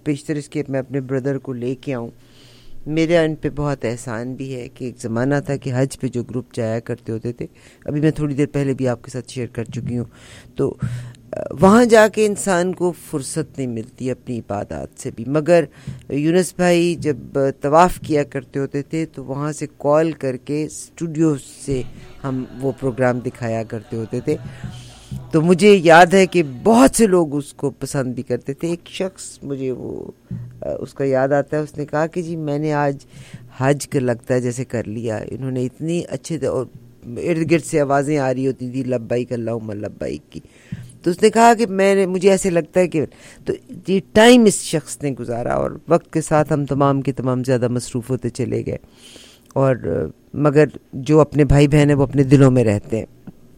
بیشتر اس کے میں اپنے بردر کو لے کے آؤں. میرا ان پہ بہت احسان بھی ہے کہ ایک زمانہ تھا کہ حج پہ جو گروپ جایا کرتے ہوتے تھے, ابھی میں تھوڑی دیر پہلے بھی آپ کے ساتھ شیئر کر چکی ہوں, تو وہاں جا کے انسان کو فرصت نہیں ملتی اپنی عبادات سے بھی. مگر یونس بھائی جب طواف کیا کرتے ہوتے تھے تو وہاں سے کال کر کے اسٹوڈیو سے ہم وہ پروگرام دکھایا کرتے ہوتے تھے. تو مجھے یاد ہے کہ بہت سے لوگ اس کو پسند بھی کرتے تھے. ایک شخص مجھے وہ اس کا یاد آتا ہے, اس نے کہا کہ جی میں نے آج حج کا لگتا ہے جیسے کر لیا. انہوں نے اتنی اچھے اور ارد گرد سے آوازیں آ رہی ہوتی تھی لبیک اللہم لبیک کی. تو اس نے کہا کہ مجھے ایسے لگتا ہے کہ تو یہ ٹائم اس شخص نے گزارا, اور وقت کے ساتھ ہم تمام کے تمام زیادہ مصروف ہوتے چلے گئے, اور مگر جو اپنے بھائی بہن ہیں وہ اپنے دلوں میں رہتے ہیں.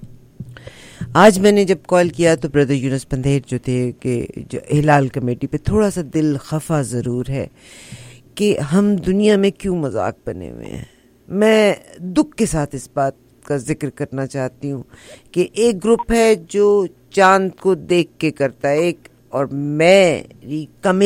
آج میں نے جب کال کیا تو بردر یونس پندھیر جو تھے کہ جو ہلال کمیٹی پہ, تھوڑا سا دل خفا ضرور ہے کہ ہم دنیا میں کیوں مذاق بنے ہوئے ہیں. میں دکھ کے ساتھ اس بات کا ذکر کرنا چاہتی ہوں کہ ایک گروپ ہے جو چاند کو دیکھ کے کرتا ہے ایک, اور میری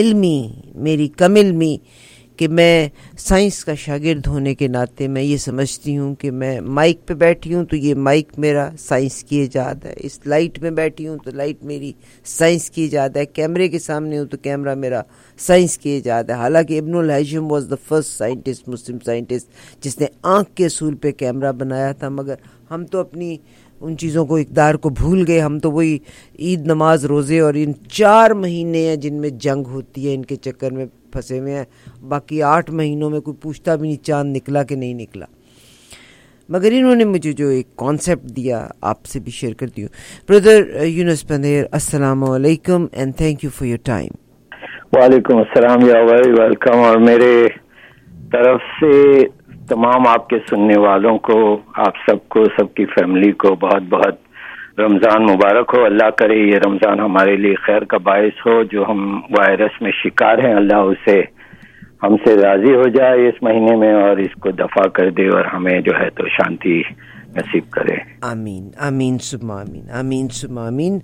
کم علمی کہ میں سائنس کا شاگرد ہونے کے ناطے میں یہ سمجھتی ہوں کہ میں مائک پہ بیٹھی ہوں تو یہ مائک میرا سائنس کی ایجاد ہے, اس لائٹ میں بیٹھی ہوں تو لائٹ میری سائنس کی ایجاد ہے, کیمرے کے سامنے ہوں تو کیمرہ میرا سائنس کی ایجاد ہے. حالانکہ ابن الہیثم was the first scientist, Muslim scientist جس نے آنکھ کے اصول پہ کیمرہ بنایا تھا. مگر ہم تو اپنی ان چیزوں کو اقدار کو بھول گئے. ہم تو وہی عید, نماز, روزے اور ان 4 مہینے ہیں جن میں جنگ ہوتی ہے ان کے چکر میں پھنسے ہوئے ہیں. باقی 8 مہینوں میں کوئی پوچھتا بھی نہیں چاند نکلا کہ نہیں نکلا. مگر انہوں نے مجھے جو ایک کانسیپٹ دیا آپ سے بھی شیئر کرتی ہوں. بردر یونس پندھیر, السلام علیکم and thank you for your time. وعلیکم السلام, یا ویری ویلکم. اور میرے طرف سے تمام آپ کے سننے والوں کو, آپ سب کو, سب کی فیملی کو بہت بہت رمضان مبارک ہو. اللہ کرے یہ رمضان ہمارے لیے خیر کا باعث ہو. جو ہم وائرس میں شکار ہیں, اللہ اسے ہم سے راضی ہو جائے اس مہینے میں اور اس کو دفع کر دے اور ہمیں جو ہے تو شانتی نصیب کرے. آمین آمین ثم آمین, آمین ثم آمین.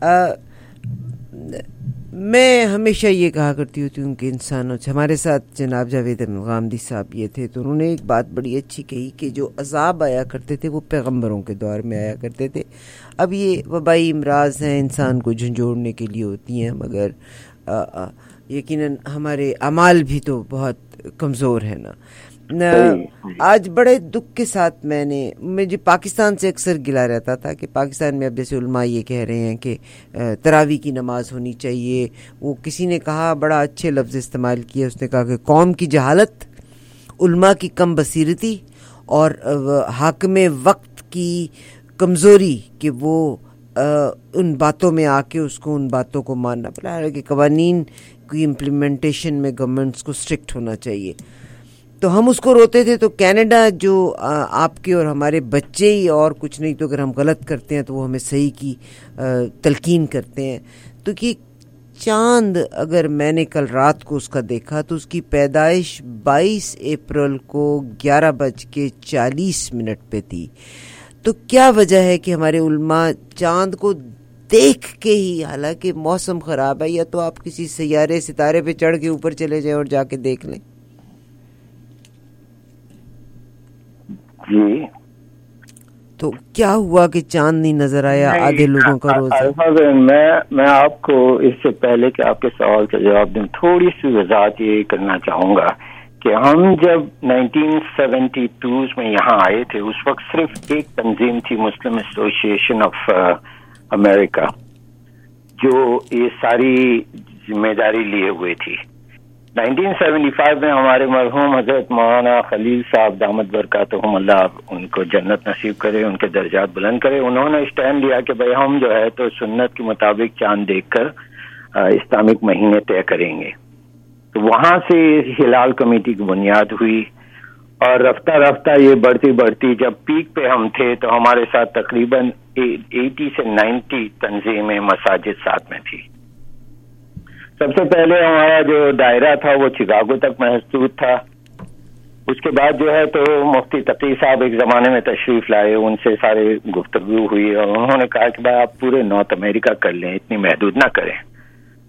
میں ہمیشہ یہ کہا کرتی ہوتی ہوں کہ انسانوں سے, ہمارے ساتھ جناب جاوید غامدی صاحب یہ تھے, تو انہوں نے ایک بات بڑی اچھی کہی کہ جو عذاب آیا کرتے تھے وہ پیغمبروں کے دور میں آیا کرتے تھے. اب یہ وبائی امراض ہیں, انسان کو جھنجھوڑنے کے لیے ہوتی ہیں, مگر یقیناً ہمارے اعمال بھی تو بہت کمزور ہیں نا. آج بڑے دکھ کے ساتھ مجھے پاکستان سے اکثر گلا رہتا تھا کہ پاکستان میں اب جیسے علماء یہ کہہ رہے ہیں کہ تراویح کی نماز ہونی چاہیے. وہ کسی نے کہا, بڑا اچھے لفظ استعمال کیا, اس نے کہا کہ قوم کی جہالت, علماء کی کم بصیرتی اور حاکم وقت کی کمزوری کہ وہ ان باتوں میں آ کے اس کو ان باتوں کو ماننا پڑا ہے کہ قوانین کی امپلیمنٹیشن میں گورنمنٹس کو اسٹرکٹ ہونا چاہیے. تو ہم اس کو روتے تھے. تو کینیڈا جو آپ کے اور ہمارے بچے ہی, اور کچھ نہیں, تو اگر ہم غلط کرتے ہیں تو وہ ہمیں صحیح کی تلقین کرتے ہیں. تو کہ چاند اگر میں نے کل رات کو اس کا دیکھا تو اس کی پیدائش 22 اپریل کو 11:40 پہ تھی. تو کیا وجہ ہے کہ ہمارے علماء چاند کو دیکھ کے ہی, حالانکہ موسم خراب ہے, یا تو آپ کسی سیارے ستارے پہ چڑھ کے اوپر چلے جائیں اور جا کے دیکھ لیں. جی, تو کیا ہوا کہ چاند نہیں نظر آیا آدھے لوگوں کا روزہ؟ میں آپ کو اس سے پہلے کہ آپ کے سوال کا جواب دوں, تھوڑی سی وضاحت یہ کرنا چاہوں گا کہ ہم جب 1972 میں یہاں آئے تھے, اس وقت صرف ایک تنظیم تھی, مسلم ایسوسیشن آف امریکہ, جو یہ ساری ذمہ داری لیے ہوئے تھی. 1975 میں ہمارے مرحوم حضرت مولانا خلیل صاحب دامت برکاتہم اللہ ان کو جنت نصیب کرے, ان کے درجات بلند کرے, انہوں نے اسٹینڈ لیا کہ بھائی ہم جو ہے تو سنت کے مطابق چاند دیکھ کر اسلامک مہینے طے کریں گے. تو وہاں سے ہلال کمیٹی کی بنیاد ہوئی, اور رفتہ رفتہ یہ بڑھتی جب پیک پہ ہم تھے تو ہمارے ساتھ تقریباً 80 سے 90 تنظیمیں, مساجد ساتھ میں تھی. سب سے پہلے ہمارا جو دائرہ تھا وہ چکاگو تک محدود تھا. اس کے بعد جو ہے تو مفتی تقی صاحب ایک زمانے میں تشریف لائے, ان سے سارے گفتگو ہوئی اور انہوں نے کہا کہ بھائی آپ پورے نارتھ امریکہ کر لیں, اتنی محدود نہ کریں.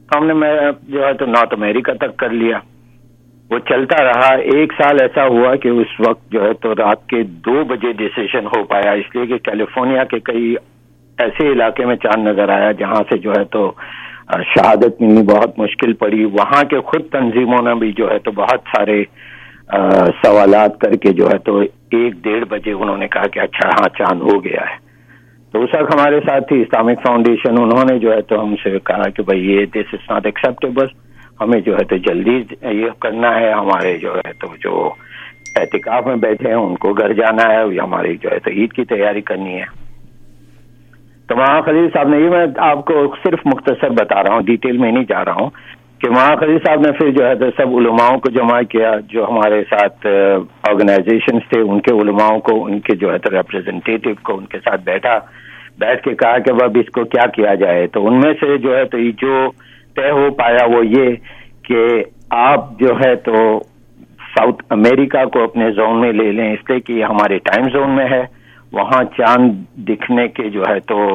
تو ہم نے میں جو ہے تو نارتھ امریکہ تک کر لیا. وہ چلتا رہا. 1 سال ایسا ہوا کہ اس وقت جو ہے تو رات کے 2 بجے ڈیسیشن ہو پایا، اس لیے کہ کیلیفورنیا کے کئی ایسے علاقے میں چاند نظر آیا جہاں سے جو ہے تو شہادت ملنی بہت مشکل پڑی. وہاں کے خود تنظیموں نے بھی جو ہے تو بہت سارے سوالات کر کے جو ہے تو 1-1:30 بجے انہوں نے کہا کہ اچھا ہاں چاند ہو گیا ہے. تو اس وقت ہمارے ساتھ تھی اسلامک فاؤنڈیشن، انہوں نے جو ہے تو ہم سے کہا کہ بھائی یہ دس از ناٹ ایکسیپٹیبل، ہمیں جو ہے تو جلدی یہ کرنا ہے. ہمارے جو ہے تو جو اعتکاف میں بیٹھے ہیں ان کو گھر جانا ہے، ہماری جو ہے تو عید کی تیاری کرنی ہے. تو وہاں خلیل صاحب نے، یہ میں آپ کو صرف مختصر بتا رہا ہوں، ڈیٹیل میں نہیں جا رہا ہوں، کہ وہاں خلیل صاحب نے پھر جو ہے تو سب علماؤں کو جمع کیا جو ہمارے ساتھ آرگنائزیشنز تھے، ان کے علماؤں کو، ان کے جو ہے تو ریپرزنٹیٹو کو ان کے ساتھ بیٹھ کے کہا کہ اب اس کو کیا کیا جائے. تو ان میں سے جو ہے تو یہ جو طے ہو پایا وہ یہ کہ آپ جو ہے تو ساؤتھ امریکہ کو اپنے زون میں لے لیں، اس لیے کہ یہ ہمارے ٹائم زون میں ہے. وہاں چاند دکھنے کے جو ہے تو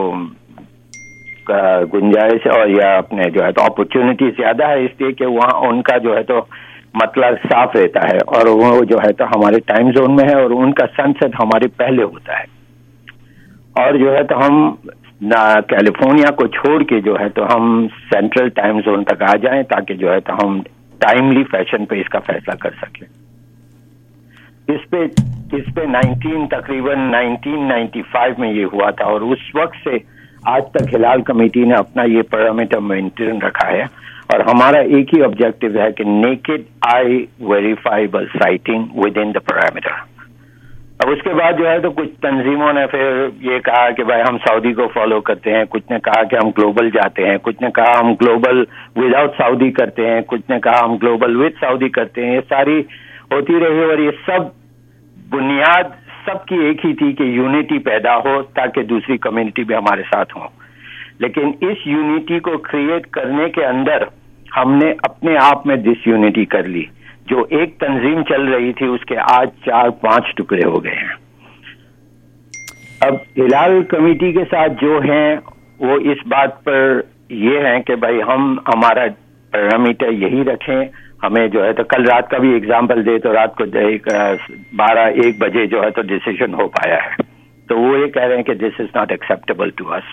گنجائش اور یا اپنے جو ہے تو اپرچونٹی زیادہ ہے، اس لیے کہ وہاں ان کا جو ہے تو مطلب صاف رہتا ہے اور وہ جو ہے تو ہمارے ٹائم زون میں ہے اور ان کا سن سیٹ ہمارے پہلے ہوتا ہے. اور جو ہے تو ہم کیلیفورنیا کو چھوڑ کے جو ہے تو ہم سینٹرل ٹائم زون تک آ جائیں تاکہ جو ہے تو ہم ٹائملی فیشن پہ اس کا فیصلہ کر سکیں. اس پہ تقریباً 1995 میں یہ ہوا تھا اور اس وقت سے آج تک ہلال کمیٹی نے اپنا یہ پیرامیٹر مینٹین رکھا ہے اور ہمارا ایک ہی آبجیکٹو ہے کہ naked eye verifiable sighting within the parameter. اب اس کے بعد جو ہے تو کچھ تنظیموں نے پھر یہ کہا کہ بھائی ہم سعودی کو فالو کرتے ہیں، کچھ نے کہا کہ ہم گلوبل جاتے ہیں، کچھ نے کہا ہم گلوبل ود آؤٹ سعودی کرتے ہیں، کچھ نے کہا ہم گلوبل ود سعودی کرتے ہیں. یہ ساری ہوتی رہی اور یہ سب بنیاد سب کی ایک ہی تھی کہ یونٹی پیدا ہو تاکہ دوسری کمیونٹی بھی ہمارے ساتھ ہوں. لیکن اس یونٹی کو کریٹ کرنے کے اندر ہم نے اپنے آپ میں ڈس یونٹی کر لی. جو ایک تنظیم چل رہی تھی اس کے آج 4-5 ٹکڑے ہو گئے ہیں. اب ہلال کمیٹی کے ساتھ جو ہیں وہ اس بات پر یہ ہیں کہ بھائی ہم ہمارا پیرامیٹر یہی رکھیں. ہمیں جو ہے تو کل رات کا بھی ایگزامپل دے تو رات کو 12-1 بجے جو ہے تو ڈیسیژن ہو پایا ہے. تو وہ یہ کہہ رہے ہیں کہ this is not acceptable to us.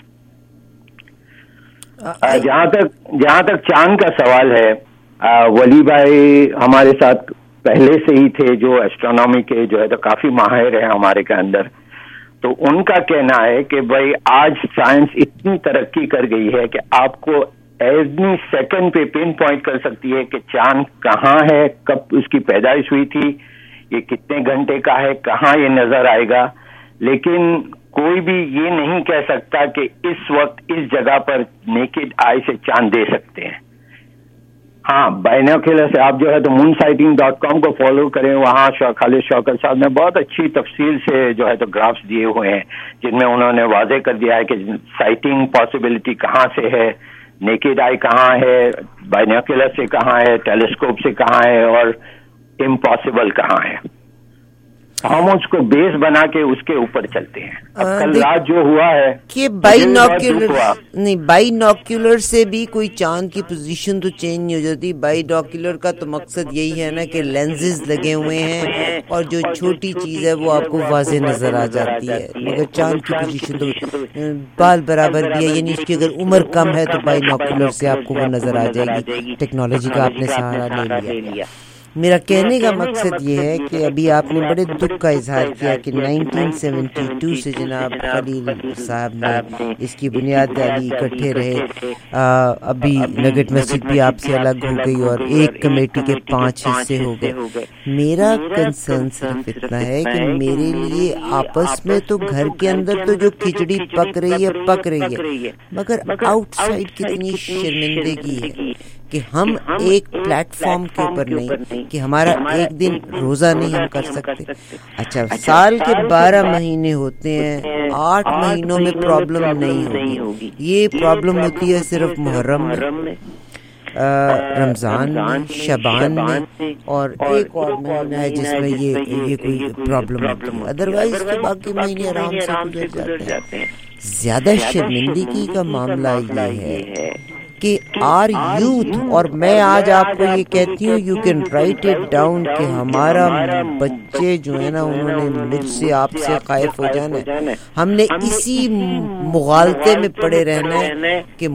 جہاں تک چاند کا سوال ہے، ولی بھائی ہمارے ساتھ پہلے سے ہی تھے جو ایسٹرونومی کے جو ہے تو کافی ماہر ہیں ہمارے کے اندر. تو ان کا کہنا ہے کہ بھائی آج سائنس اتنی ترقی کر گئی ہے کہ آپ کو ایوری سیکنڈ پہ پن پوائنٹ کر سکتی ہے کہ چاند کہاں ہے، کب اس کی پیدائش ہوئی تھی، یہ کتنے گھنٹے کا ہے، کہاں یہ نظر آئے گا. لیکن کوئی بھی یہ نہیں کہہ سکتا کہ اس وقت اس جگہ پر نیکڈ آئی سے چاند دے سکتے ہیں. ہاں بائنوکیولر سے آپ جو ہے تو moonsighting.com کو فالو کریں. وہاں خالد شوکت صاحب نے بہت اچھی تفصیل سے جو ہے تو گرافس دیے ہوئے ہیں جن میں انہوں نے واضح کر دیا ہے کہ سائٹنگ پاسبلٹی کہاں سے ہے، نیکڈ آئی کہاں ہے، بائنوکیولر سے کہاں ہے، ٹیلیسکوپ سے کہاں ہے اور امپاسبل کہاں ہے. ہم اس کو بیس بنا کے اس کے اوپر چلتے ہیں. اب کل رات جو ہوا ہے کہ بائی نوکیولر سے بھی کوئی چاند کی پوزیشن تو چینج نہیں ہو جاتی. بائی نوکیولر کا تو مقصد یہی ہے نا کہ لینزز لگے ہوئے ہیں اور جو چھوٹی چیز ہے وہ آپ کو واضح نظر آ جاتی ہے. مگر چاند کی پوزیشن تو بال برابر بھی ہے، یعنی اس کی اگر عمر کم ہے تو بائی نوکیولر سے آپ کو وہ نظر آ جائے گی. ٹیکنالوجی کا آپ نے سہارا لے لیا. میرا کہنے کا مقصد یہ ہے کہ ابھی آپ نے بڑے دکھ کا اظہار کیا کہ 1972 سے جناب خلیل صاحب نے اس کی بنیاد ڈالی، اکٹھے رہے. ابھی نگٹ مسجد بھی آپ سے الگ ہو گئی اور ایک کمیٹی کے 5 حصے ہو گئے. میرا کنسرن صرف اتنا ہے کہ میرے لیے آپس میں تو گھر کے اندر تو جو کھچڑی پک رہی ہے مگر آؤٹ سائڈ کتنی شرمندگی ہے کہ ہم ایک پلیٹ فارم کے اوپر نہیں، کہ ہمارا ایک دن روزہ نہیں ہم کر سکتے. اچھا سال کے 12 مہینے ہوتے ہیں، 8 مہینوں میں پرابلم نہیں ہوگی. یہ پرابلم ہوتی ہے صرف محرم میں، رمضان میں، شعبان میں اور ایک اور مہینہ ہے جس میں یہ کوئی پرابلم ہوتی ہے. ادروائز کے باقی مہینے آرام سے گزر جاتے ہیں. زیادہ شرمندگی کا معاملہ یہ ہے کہ آر یوتھ, اور میں آج آپ کو یہ کہتی ہوں, you can write it down, کہ ہمارا بچے جو ہے نا انہوں نے مجھ سے آپ سے خائف ہو جانا ہے. ہم نے اسی مغالطے میں پڑے رہنا ہے کہ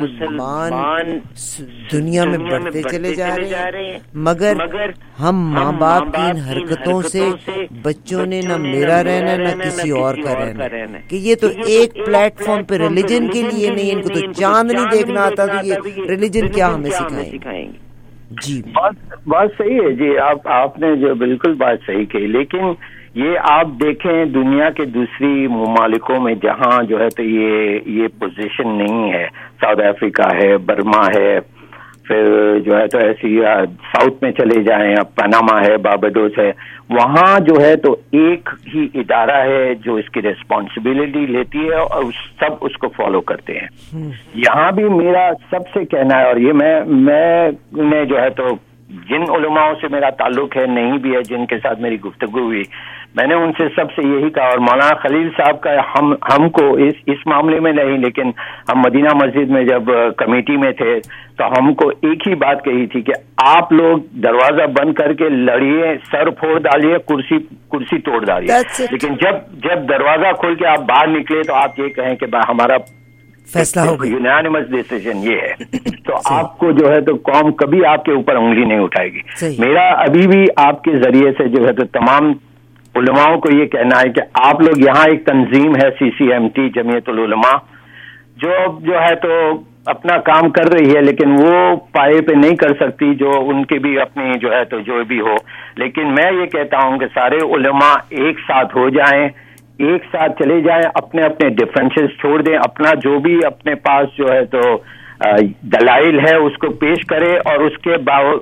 مسلمان دنیا میں بڑھتے چلے جا رہے ہیں, مگر ہم ماں باپ کی ان حرکتوں سے بچوں نے نہ میرا رہنا نہ کسی اور کا رہنا, کہ یہ تو ایک پلیٹ فارم پہ ریلیجن کے لیے نہیں, ان کو تو چاند نہیں دیکھنا آتا, تو یہ ریلیجن کیا ہمیں سکھائیں گے. جی بات صحیح ہے جی, آپ نے جو بالکل بات صحیح کہی, لیکن یہ آپ دیکھیں دنیا کے دوسری ممالکوں میں جہاں جو ہے تو یہ پوزیشن نہیں ہے, ساؤتھ افریقہ ہے, برما ہے, پھر جو ہے تو ایسی ساؤتھ میں چلے جائیں, اب پاناما ہے, بارباڈوس ہے, وہاں جو ہے تو ایک ہی ادارہ ہے جو اس کی ریسپانسبلٹی لیتی ہے اور سب اس کو فالو کرتے ہیں. یہاں بھی میرا سب سے کہنا ہے, اور یہ میں جو ہے تو جن علماءوں سے میرا تعلق ہے, نہیں بھی ہے, جن کے ساتھ میری گفتگو ہوئی, میں نے ان سے سب سے یہی کہا, اور مولانا خلیل صاحب کا ہم کو اس معاملے میں نہیں, لیکن ہم مدینہ مسجد میں جب کمیٹی میں تھے تو ہم کو ایک ہی بات کہی تھی کہ آپ لوگ دروازہ بند کر کے لڑیے, سر پھوڑ ڈالیے, کرسی توڑ ڈالیے, لیکن جب دروازہ کھول کے آپ باہر نکلے تو آپ یہ کہیں کہ ہمارا فیصلہ ہو گیا, یونانیمس ڈیسیژن یہ ہے, تو آپ کو جو ہے تو قوم کبھی آپ کے اوپر انگلی نہیں اٹھائے گی. میرا ابھی بھی آپ کے ذریعے سے جو ہے تو تمام علماؤں کو یہ کہنا ہے کہ آپ لوگ یہاں ایک تنظیم ہے CCMT جمعیت العلماء, جو ہے تو اپنا کام کر رہی ہے, لیکن وہ پائے پہ نہیں کر سکتی جو ان کے بھی اپنی جو ہے تو جو بھی ہو, لیکن میں یہ کہتا ہوں کہ سارے علماء ایک ساتھ ہو جائیں, ایک ساتھ چلے جائیں, اپنے اپنے ڈفرینسز چھوڑ دیں, اپنا جو بھی اپنے پاس جو ہے تو دلائل ہے اس کو پیش کرے, اور اس کے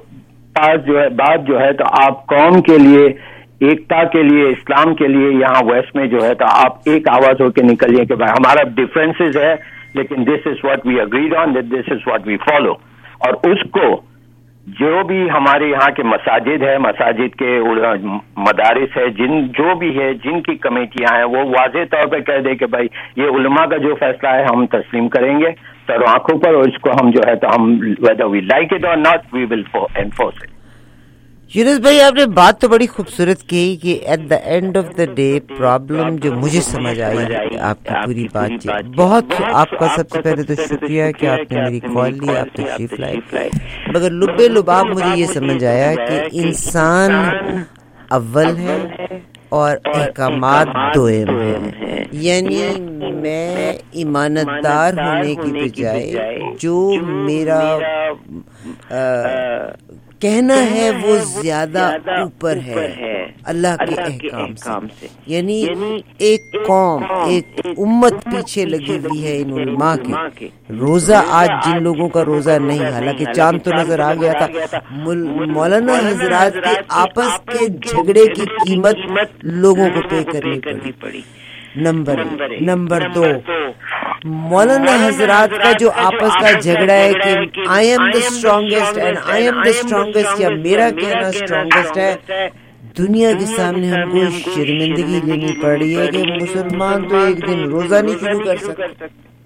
بعد جو ہے تو آپ قوم کے لیے, ایکتا کے لیے, اسلام کے لیے یہاں ویسٹ میں جو ہے تو آپ ایک آواز ہو کے نکلیے کہ بھائی ہمارا ڈفرینسز ہے, لیکن this is what we agreed on, this is what we follow. اور اس کو جو بھی ہمارے یہاں کے مساجد ہے, مساجد کے مدارس ہے, جو بھی ہے, جن کی کمیٹیاں ہیں, وہ واضح طور پہ کہہ دے کہ بھائی یہ علماء کا جو فیصلہ ہے ہم تسلیم کریں گے سر آنکھوں پر, اور اس کو ہم جو ہے تو ہم whether we like it or not we will enforce it. یونس بھائی آپ نے بات تو بڑی خوبصورت کی کہ at the end of the day problem جو مجھے سمجھ آئی آپ کی پوری بات چیت, بہت آپ کا سب سے پہلے تو شکریہ کہ آپ نے میری کال لی, آپ تشریف لائے, مگر لبے لباب مجھے یہ سمجھ آیا کہ انسان اول ہے اور احکامات دوئم ہیں, یعنی میں ایماندار ہونے کی بجائے جو میرا کہنا ہے وہ زیادہ اوپر ہے اللہ کے احکام سے, یعنی ایک قوم, ایک امت پیچھے لگی ہوئی ہے ان علماء کے. روزہ آج جن لوگوں کا روزہ نہیں, حالانکہ چاند تو نظر آ گیا تھا, مولانا حضرات کے آپس کے جھگڑے کی قیمت لوگوں کو پے کرنی پڑی. نمبر 2, مولانا حضرات کا جو آپس کا جھگڑا ہے کہ I am the strongest and I am the strongest, یا میرا کہنا اسٹرانگیسٹ ہے, دنیا کے سامنے ہم کو شرمندگی لینی پڑ رہی ہے کہ مسلمان تو ایک دن روزہ نہیں شروع کر سکتے.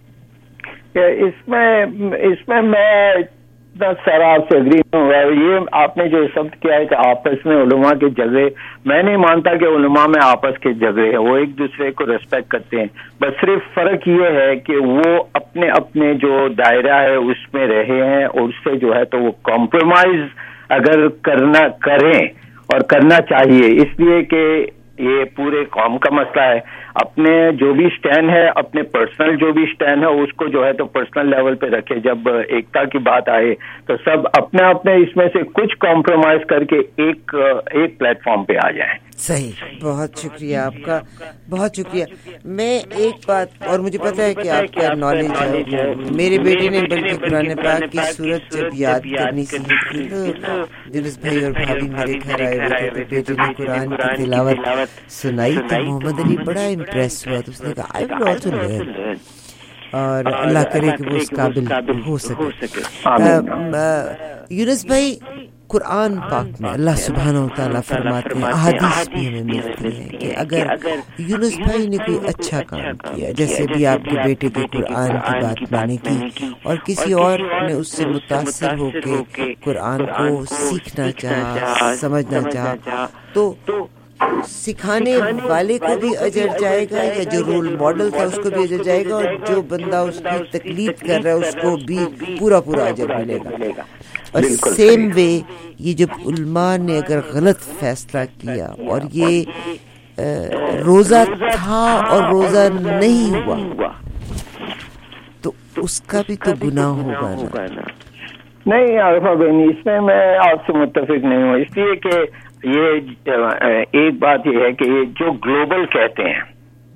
اس میں میں سر آپ سے اگری ہوں. یہ آپ نے جو شبد کیا ہے کہ آپس میں علماء کے جھگڑے, میں نہیں مانتا کہ علماء میں آپس کے جھگڑے ہیں, وہ ایک دوسرے کو ریسپیکٹ کرتے ہیں, بس صرف فرق یہ ہے کہ وہ اپنے اپنے جو دائرہ ہے اس میں رہے ہیں, اور اس سے جو ہے تو وہ کمپرومائز اگر کریں اور کرنا چاہیے, اس لیے کہ یہ پورے قوم کا مسئلہ ہے. اپنے جو بھی سٹینڈ ہے, اپنے پرسنل جو بھی سٹینڈ ہے اس کو جو ہے تو پرسنل لیول پہ رکھے. جب ایکتا کی بات آئے تو سب اپنے اپنے اس میں سے کچھ کمپرومائز کر کے ایک پلیٹ فارم پہ آ جائیں. صحیح, بہت شکریہ آپ کا, بہت شکریہ. میں ایک بات, اور مجھے پتہ ہے کہ آپ کا نالج ہے, میرے بیٹے نے بلکہ قرآن پاک کی سورت جب یاد کرنی سیکھی تھی تو یونس بھائی اور بھابھی میرے گھر آئے ہوئے تھے, بیٹے نے قرآن کی تلاوت سنائی تو محمد علی بڑا امپریس ہوا, تو اس نے کہا آئی ول آلسو لرن, اور اللہ کرے کہ وہ اس قابل ہو سکے. یونس بھائی, قرآن پاک میں اللہ سبحانہ و تعالیٰ فرماتے ہیں, احادیث بھی ہمیں ملتی ہیں کہ اگر یونس بھائی نے کوئی اچھا کام کیا, جیسے بھی آپ کے بیٹے کے قرآن کی بات میں نے کی اور کسی اور نے اس سے متاثر ہو کے قرآن کو سیکھنا چاہا, سمجھنا چاہا, تو سکھانے والے کو بھی اجر جائے گا, یا جو رول ماڈل تھا اس کو بھی اجر جائے گا, اور جو بندہ اس کی تقلید کر رہا ہے اس کو بھی پورا اجر ملے گا. اور سیم وے یہ جب علماء نے اگر غلط فیصلہ کیا اور یہ روزہ تھا اور روزہ نہیں ہوا تو اس کا بھی تو گناہ ہوگا نا. نہیں عارفہ بہنی, اس میں آپ سے متفق نہیں ہوں, اس لیے کہ یہ ایک بات یہ ہے کہ یہ جو گلوبل کہتے ہیں,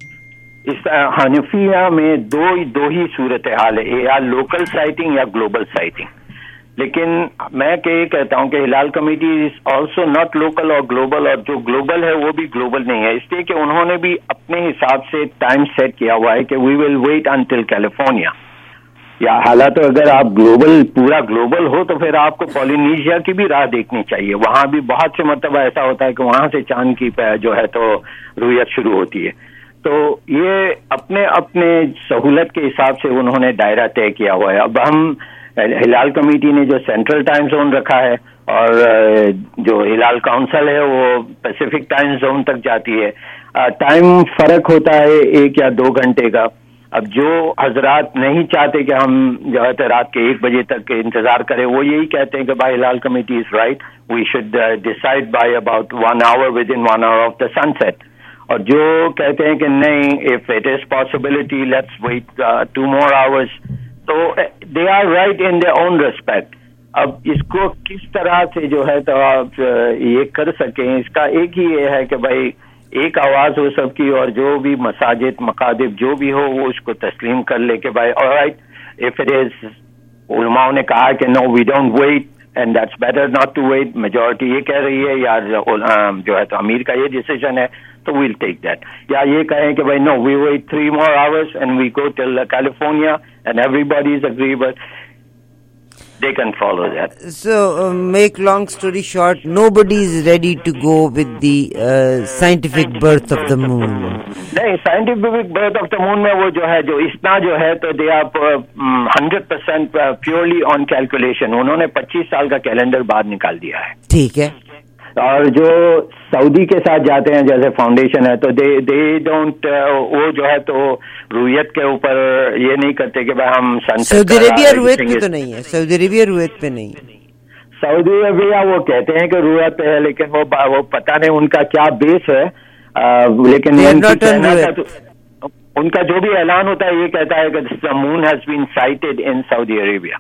اس حنفیہ میں دو ہی صورتحال ہے, یا لوکل سائٹنگ یا گلوبل سائٹنگ. لیکن میں یہ کہتا ہوں کہ Hilal committee is also not local اور گلوبل, اور جو گلوبل ہے وہ بھی گلوبل نہیں ہے, اس لیے کہ انہوں نے بھی اپنے حساب سے ٹائم سیٹ کیا ہوا ہے کہ we will wait until California. یا حالات اگر آپ پورا گلوبل ہو تو پھر آپ کو پولینیشیا کی بھی راہ دیکھنی چاہیے. وہاں بھی بہت سے مرتبہ ایسا ہوتا ہے کہ وہاں سے چاند کی جو ہے تو رویت شروع ہوتی ہے. تو یہ اپنے سہولت کے حساب سے انہوں نے دائرہ طے کیا ہوا ہے. اب ہم ہلال کمیٹی نے جو سینٹرل ٹائم زون رکھا ہے اور جو ہلال کاؤنسل ہے وہ پیسیفک ٹائم زون تک جاتی ہے, ٹائم فرق ہوتا ہے 1 یا 2 گھنٹے کا. اب جو حضرات نہیں چاہتے کہ ہم جو ہے رات کے 1 بجے تک انتظار کریں, وہ یہی کہتے ہیں کہ بھائی Hilal committee is right, we should decide by about 1 hour within 1 hour of the sunset. اور جو کہتے ہیں کہ نہیں, if it is possibility let's wait 2 more hours, تو they are right in their own respect. اب اس کو کس طرح سے جو ہے تو آپ یہ کر سکیں, اس کا ایک ہی یہ ہے کہ بھائی ایک آواز ہو سب کی, اور جو بھی مساجد مقادب جو بھی ہو وہ اس کو تسلیم کر لے کہ بھائی آلرائٹ, اف اٹ از, علماء نے کہا کہ no we don't wait and that's better not to wait, majority یہ کہہ رہی ہے, یا جو ہے تو امیر کا یہ ڈیسیژن ہے تو ویل ٹیک دیٹ, یا یہ کہیں کہ بھائی no we wait 3 more hours and we go till California and everybody is agreeable, they can follow that. So make long story short, nobody is ready to go with the scientific birth of the moon. نہیں, scientific birth of the moon میں وہ جو ہے جو اسنا جو ہے تو they are 100% purely on calculation. انہوں نے 25 سال کا کیلنڈر بعد نکال دیا ہے. ٹھیک ہے. اور جو سعودی کے ساتھ جاتے ہیں جیسے فاؤنڈیشن ہے تو دے ڈونٹ, وہ جو ہے تو رویت کے اوپر یہ نہیں کرتے کہ بھائی ہم سعودی عربیہ رویت پہ تو نہیں ہے, سعودی عربیہ رویت پہ نہیں ہے. سعودی عربیہ وہ کہتے ہیں کہ رویت پہ ہے, لیکن وہ پتہ نہیں ان کا کیا بیس ہے, لیکن ان کا جو بھی اعلان ہوتا ہے یہ کہتا ہے کہ moon has been sighted in Saudi Arabia.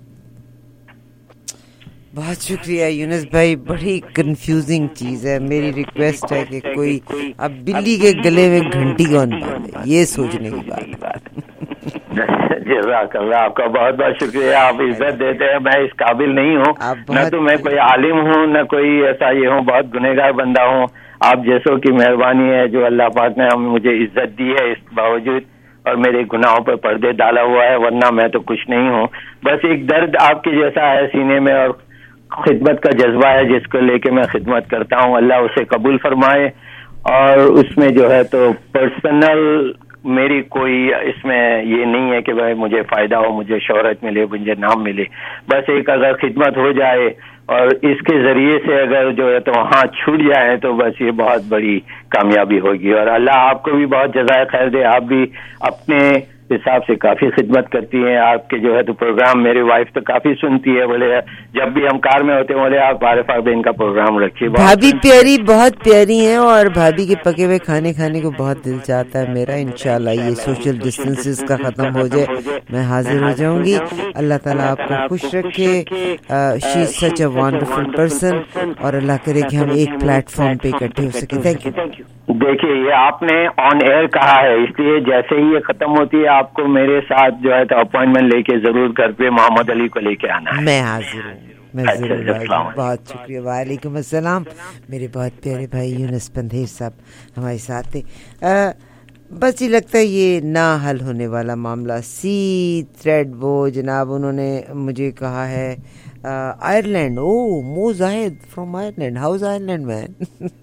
بہت شکریہ یونس بھائی, بڑی کنفیوزنگ چیز ہے. میری ریکویسٹ ہے کہ کوئی اب بلی کے گلے میں گھنٹی کون باندھے, یہ سوچنے کی بات. جزاک اللہ, آپ کا بہت بہت شکریہ, آپ عزت دیتے ہیں. میں اس قابل نہیں ہوں, نہ تو میں کوئی عالم ہوں نہ کوئی ایسا یہ ہوں, بہت گنہگار بندہ ہوں. آپ جیسوں کی مہربانی ہے جو اللہ پاک نے مجھے عزت دی ہے اس باوجود, اور میرے گناہوں پر پردے ڈالا ہوا ہے, ورنہ میں تو کچھ نہیں ہوں. بس ایک درد آپ کے جیسا ہے سینے میں, اور خدمت کا جذبہ ہے جس کو لے کے میں خدمت کرتا ہوں. اللہ اسے قبول فرمائے, اور اس میں جو ہے تو پرسنل میری کوئی اس میں یہ نہیں ہے کہ بھائی مجھے فائدہ ہو, مجھے شہرت ملے, مجھے نام ملے. بس ایک اگر خدمت ہو جائے اور اس کے ذریعے سے اگر جو ہے تو وہاں چھوٹ جائے تو بس یہ بہت بڑی کامیابی ہوگی. اور اللہ آپ کو بھی بہت جزائے خیر دے, آپ بھی اپنے حساب سے کافی خدمت کرتی ہیں. آپ کے جو ہے تو پروگرام میری وائف تو کافی سنتی ہے, بولے جب بھی ہم کار میں ہوتے ہیں بولے آپ عارفہ بہن کا پروگرام رکھیے. بھابھی پیاری, بہت پیاری ہیں, اور بھابھی کے پکے ہوئے کھانے کو بہت دل چاہتا ہے میرا. انشاءاللہ یہ سوشل ڈسٹینسز کا ختم ہو جائے میں حاضر ہو جاؤں گی. اللہ تعالیٰ آپ کو خوش رکھے. شی از سچ اے ونڈرفل پرسن, اور اللہ کرے کہ ہم ایک پلیٹ فارم پہ اکٹھے ہو سکیں. Thank you. دیکھیے یہ آپ نے آن ایئر کہا ہے, اس لیے جیسے ہی یہ ختم ہوتی ہے آپ کو میرے ساتھ جو ہے تو اپوائنٹمنٹ لے کے ضرور گھر پہ محمد علی کو لے کے آنا ہے. میں حاضر ہوں, میں ضرور. بہت شکریہ. وعلیکم السلام. میرے بہت پیارے بھائی یونس پندھیر صاحب ہمارے ساتھ تھے. بس یہ لگتا ہے یہ نہ حل ہونے والا معاملہ. سی تھریڈ وہ جناب انہوں نے مجھے کہا ہے Ireland. Oh, Mo Zahid from Ireland. How's Ireland, man?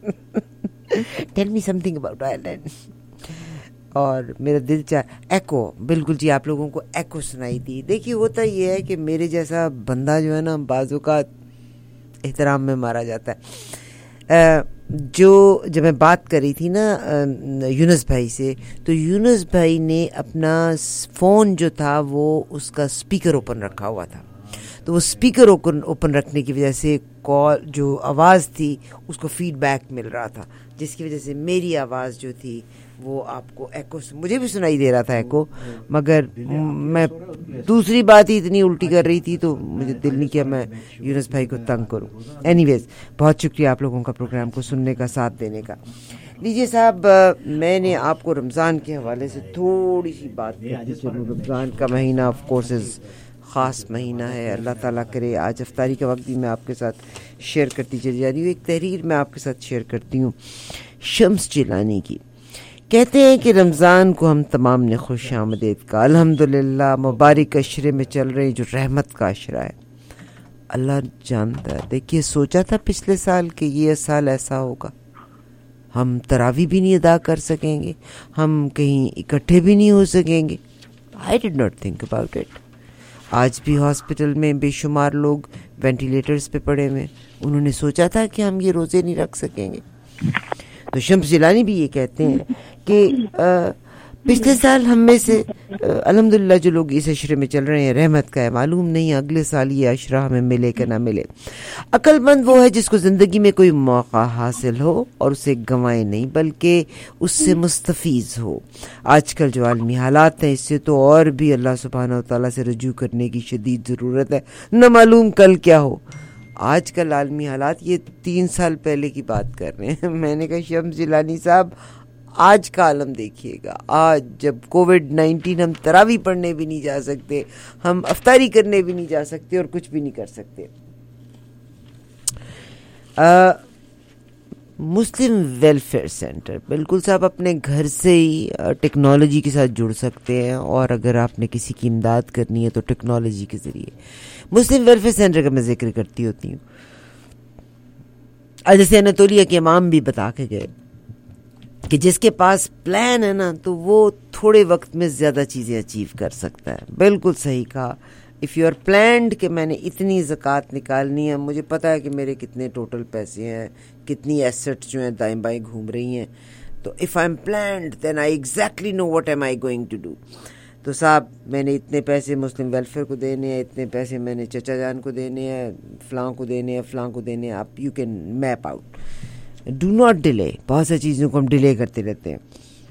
Tell me something about Ireland. اور میرا دل ایکو، بالکل جی، آپ لوگوں کو ایکو سنائی دی. دیکھیے ہوتا یہ ہے کہ میرے جیسا بندہ جو ہے نا بعض اوقات احترام میں مارا جاتا ہے. جب میں بات کر رہی تھی نا یونس بھائی سے، تو یونس بھائی نے اپنا فون جو تھا وہ اس کا اسپیکر اوپن رکھا ہوا تھا، تو وہ اسپیکر اوپن رکھنے کی وجہ سے کال جو آواز تھی اس کو فیڈ بیک مل رہا تھا، جس کی وجہ سے میری آواز جو تھی وہ آپ کو ایکو، مجھے بھی سنائی دے رہا تھا ایکو، مگر میں دوسری بات ہی اتنی الٹی کر رہی تھی تو مجھے دل نہیں کیا میں یونس بھائی کو تنگ کروں. اینی ویز بہت شکریہ آپ لوگوں کا پروگرام کو سننے کا، ساتھ دینے کا. لیجیے صاحب، میں نے آپ کو رمضان کے حوالے سے تھوڑی سی بات کرتی چلوں. رمضان کا مہینہ آف کورس خاص مہینہ ہے. اللہ تعالیٰ کرے آج افطاری کا وقت بھی میں آپ کے ساتھ شیئر کرتی چلی جا رہی ہوں. ایک تحریر میں آپ کے ساتھ شیئر کرتی ہوں شمس جیلانی کی. کہتے ہیں کہ رمضان کو ہم تمام نے خوش آمدید کا. الحمدللہ مبارک عشرے میں چل رہے جو رحمت کا عشرہ ہے. اللہ جانتا ہے. دیکھیے سوچا تھا پچھلے سال کہ یہ سال ایسا ہوگا، ہم تراویح بھی نہیں ادا کر سکیں گے، ہم کہیں اکٹھے بھی نہیں ہو سکیں گے. I did not think about it. آج بھی ہاسپٹل میں بے شمار لوگ وینٹیلیٹرز پہ پڑے ہوئے، انہوں نے سوچا تھا کہ ہم یہ روزے نہیں رکھ سکیں گے. تو شمس جیلانی بھی یہ کہتے ہیں کہ پچھلے سال ہم میں سے الحمدللہ جو لوگ اس عشرے میں چل رہے ہیں رحمت کا ہے، معلوم نہیں اگلے سال یہ عشرہ ہمیں ملے کہ نہ ملے. عقل مند وہ ہے جس کو زندگی میں کوئی موقع حاصل ہو اور اسے گنوائے نہیں بلکہ اس سے مستفیض ہو. آج کل جو عالمی حالات ہیں اس سے تو اور بھی اللہ سبحانہ و تعالیٰ سے رجوع کرنے کی شدید ضرورت ہے، نہ معلوم کل کیا ہو. آج کل عالمی حالات، یہ 3 سال پہلے کی بات کر رہے ہیں. میں نے کہا شمس جیلانی صاحب آج کا عالم دیکھیے گا. آج جب کووڈ-19 ہم تراویح پڑھنے بھی نہیں جا سکتے، ہم افطاری کرنے بھی نہیں جا سکتے اور کچھ بھی نہیں کر سکتے. مسلم ویلفیئر سینٹر، بالکل صاحب اپنے گھر سے ہی ٹیکنالوجی کے ساتھ جڑ سکتے ہیں، اور اگر آپ نے کسی کی امداد کرنی ہے تو ٹیکنالوجی کے ذریعے. مسلم ویلفیئر سینٹر کا میں ذکر کرتی ہوتی ہوں. جیسے اناتولیہ کے امام بھی بتا کے گئے کہ جس کے پاس پلان ہے نا تو وہ تھوڑے وقت میں زیادہ چیزیں اچیو کر سکتا ہے. بالکل صحیح کہا. اف یو آر پلانڈ کہ میں نے اتنی زکوٰۃ نکالنی ہے، مجھے پتہ ہے کہ میرے کتنے ٹوٹل پیسے ہیں، کتنی ایسٹس جو ہیں دائیں بائیں گھوم رہی ہیں، تو if I am planned then I exactly know what am I going to do. تو صاحب میں نے اتنے پیسے مسلم ویلفیئر کو دینے ہیں، اتنے پیسے میں نے چچا جان کو دینے ہیں، فلاں کو دینے ہیں، فلاں کو دینے ہیں. آپ you can map out. Do not delay. بہت سی چیزوں کو ہم ڈیلے کرتے رہتے ہیں.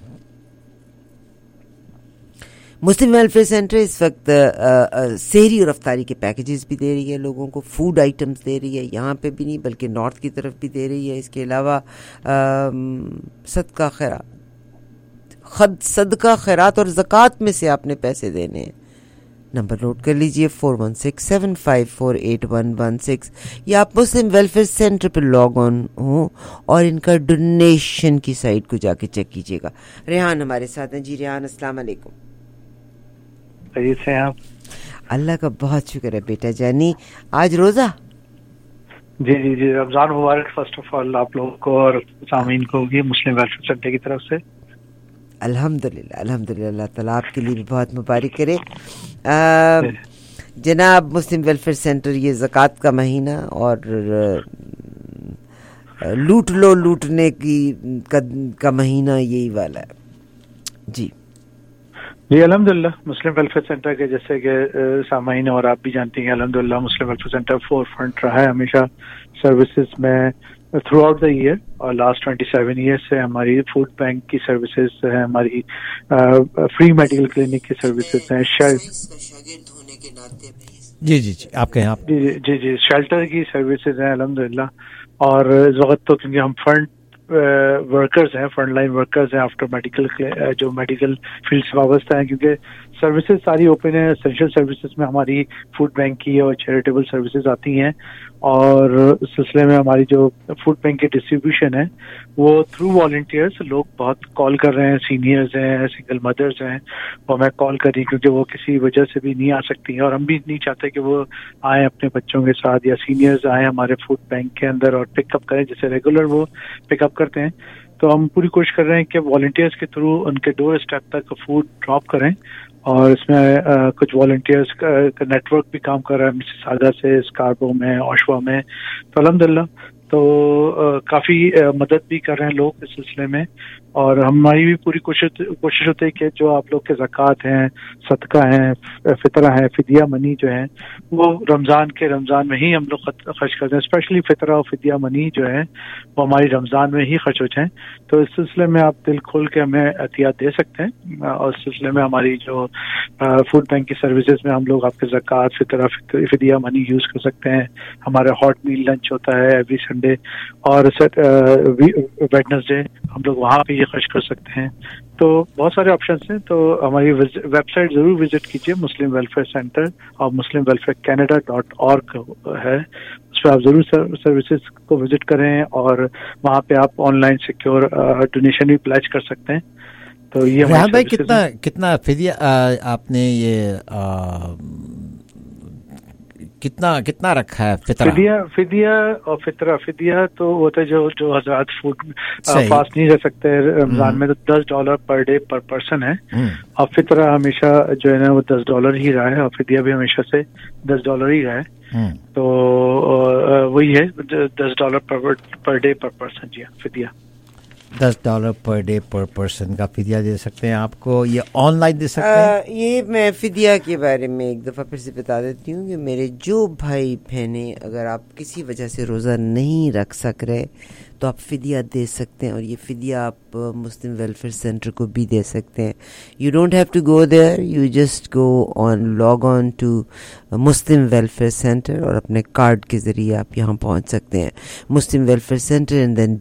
مسلم ویلفیئر سینٹر اس وقت سحری اور افطاری کے پیکیجز بھی دے رہی ہے لوگوں کو، فوڈ آئٹمز دے رہی ہے. یہاں پہ بھی نہیں بلکہ نارتھ کی طرف بھی دے رہی ہے. اس کے علاوہ صدقہ خیرات اور زکوٰۃ میں سے آپ نے پیسے دینے ہیں. نمبر نوٹ کر لیجئے 4167548116، یا آپ مسلم ویلفیئر سینٹر پہ لاگ آن ہوں اور ان کا ڈونیشن کی سائٹ کو جا کے چیک کیجیے گا. ریحان ہمارے ساتھ ہیں. جی ریحان السلام علیکم. خیریت سے ہیں آپ؟ اللہ کا بہت شکر ہے بیٹا جانی. آج روزہ؟ جی جی جی، رمضان مبارک فرسٹ آف آل آپ لوگوں کو اور سامعین کو بھی مسلم ویلفیئر سینٹر کی طرف سے. الحمدللہ الحمدللہ، اللہ تعالیٰ آپ کے لیے بھی بہت مبارک کرے. جناب مسلم ویلفیئر سینٹر، یہ زکوٰۃ کا مہینہ اور لوٹ لو لوٹنے کی کا مہینہ یہی والا ہے. جی جی الحمدللہ مسلم ویلفیئر سینٹر کے جیسے کہ سامعین اور آپ بھی جانتے ہیں الحمدللہ Muslim welfare centre forefront رہا ہے ہمیشہ سروسز میں تھرو آؤٹ دا ایئر، اور لاسٹ 27 ایئر سے ہماری فوڈ بینک کی سروسز ہیں، ہماری فری میڈیکل کلینک کی سروسز ہیں، جی جی جی آپ کہیں آپ جی جی جی شیلٹر کی سروسز ہیں الحمدللہ. اور اس وقت تو کیونکہ ہم فرنٹ ورکرز ہیں، فرنٹ لائن ورکرز ہیں آفٹر میڈیکل، جو میڈیکل فیلڈ سے وابستہ ہیں، کیونکہ सर्विसेज सारी ओपन है। एसेंशियल सर्विसेज में हमारी फूड बैंक की और चैरिटेबल सर्विसेज आती हैं, और इस सिलसिले में हमारी जो फूड बैंक की डिस्ट्रीब्यूशन है वो थ्रू वॉलंटियर्स, लोग बहुत कॉल कर रहे हैं, सीनियर्स हैं, सिंगल मदर्स हैं, वो मैं कॉल कर रही क्योंकि वो किसी वजह से भी नहीं आ सकती हैं, और हम भी नहीं चाहते कि वो आए अपने बच्चों के साथ, या सीनियर्स आए हमारे फूड बैंक के अंदर और पिकअप करें जैसे रेगुलर वो पिकअप करते हैं। तो हम पूरी कोशिश कर रहे हैं कि वॉलंटियर्स के थ्रू उनके डोर स्टेप तक फूड ड्रॉप करें, और इसमें कुछ वॉलंटियर्स का नेटवर्क भी काम कर रहा है मिसिसागा से, स्कार्बो में, ओशवा में। तो अल्हम्दुलिल्लाह तो काफ़ी मदद भी कर रहे हैं लोग इस सिलसिले में, और हमारी भी पूरी कोशिश होती है कि जो आप लोग के ज़कात हैं, सदका हैं, फितरा है, फिदिया मनी जो है वो रमज़ान में ही हम लोग खर्च करते हैं। स्पेशली फितरा और फिदिया मनी जो है वो हमारी रमज़ान में ही खर्च हो जाए। तो इस सिलसिले में आप दिल खोल के हमें एहतियात दे सकते हैं, और इस सिलसिले में हमारी जो फूड बैंक की सर्विसेज में हम लोग आपके ज़कात, फितरा, फिदिया मनी यूज़ कर सकते हैं। हमारा हॉट मील लंच होता है एवरी संडे, और वेडनेसडे हम लोग वहाँ पे ये खर्च कर सकते हैं। तो बहुत सारे ऑप्शंस हैं। तो हमारी वेबसाइट ज़रूर विजिट कीजिए, मुस्लिम वेलफेयर सेंटर और muslimwelfarecanada.org है, उस पर आप ज़रूर सर्विसेज को विजिट करें, और वहाँ पे आप ऑनलाइन सिक्योर डोनेशन भी प्लेज कर सकते हैं। तो ये रेहान भाई कितना फिदिया आपने ये कितना रखा है फिदिया और फिदिया तो होता है जो हज़रात फूड फास्ट नहीं रह सकते रमजान में, तो $10 पर डे पर पर्सन है, और फितरा हमेशा जो है ना वो $10 ही रहा है, और फिदिया भी हमेशा से $10 ही रहा है। तो वही है $10 पर डे पर पर्सन। जी फिदिया $10 पर डे पर पर्सन का फिदिया दे सकते हैं आपको, ये ऑनलाइन दे सकते हैं। ये मैं फिदिया के बारे में एक दफ़ा फिर से बता देती हूँ कि मेरे जो भाई बहनें, अगर आप किसी वजह से रोज़ा नहीं रख सक रहे तो आप फिदिया दे सकते हैं, और ये फिदिया आप मुस्लिम वेलफेयर सेंटर को भी दे सकते हैं। You don't have to go there, you just go on, log on to Muslim welfare centre, और अपने कार्ड के ज़रिए आप यहाँ पहुँच सकते हैं, Muslim welfare centre, and then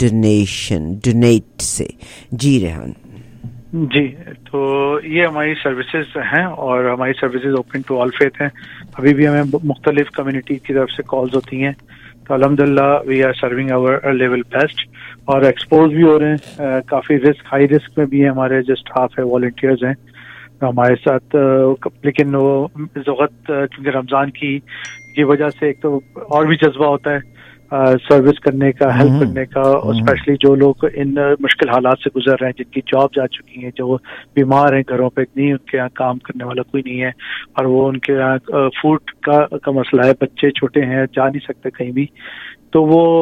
donate से। जी रेहान जी, तो ये हमारी सर्विसेज हैं, और हमारी services open to all faith हैं। अभी भी हमें मुख्तलिफ कम्युनिटी की तरफ से कॉल्स होती हैं, तो अल्हम्दुलिल्लाह we are serving our level best, और एक्सपोज भी हो रहे हैं। काफ़ी हाई रिस्क में भी है, हमारे जो स्टाफ है, वॉलंटियर्स हैं हमारे साथ, लेकिन वो इस वक्त क्योंकि रमज़ान की वजह से एक तो और भी जज्बा होता है सर्विस करने का, हेल्प करने का, और स्पेशली जो लोग इन मुश्किल हालात से गुजर रहे हैं, जिनकी जॉब जा चुकी हैं, जो बीमार हैं, घरों पे नहीं, उनके यहाँ काम करने वाला कोई नहीं है, और वो उनके यहाँ फूड का मसला है, बच्चे छोटे हैं, जा नहीं सकते कहीं भी, तो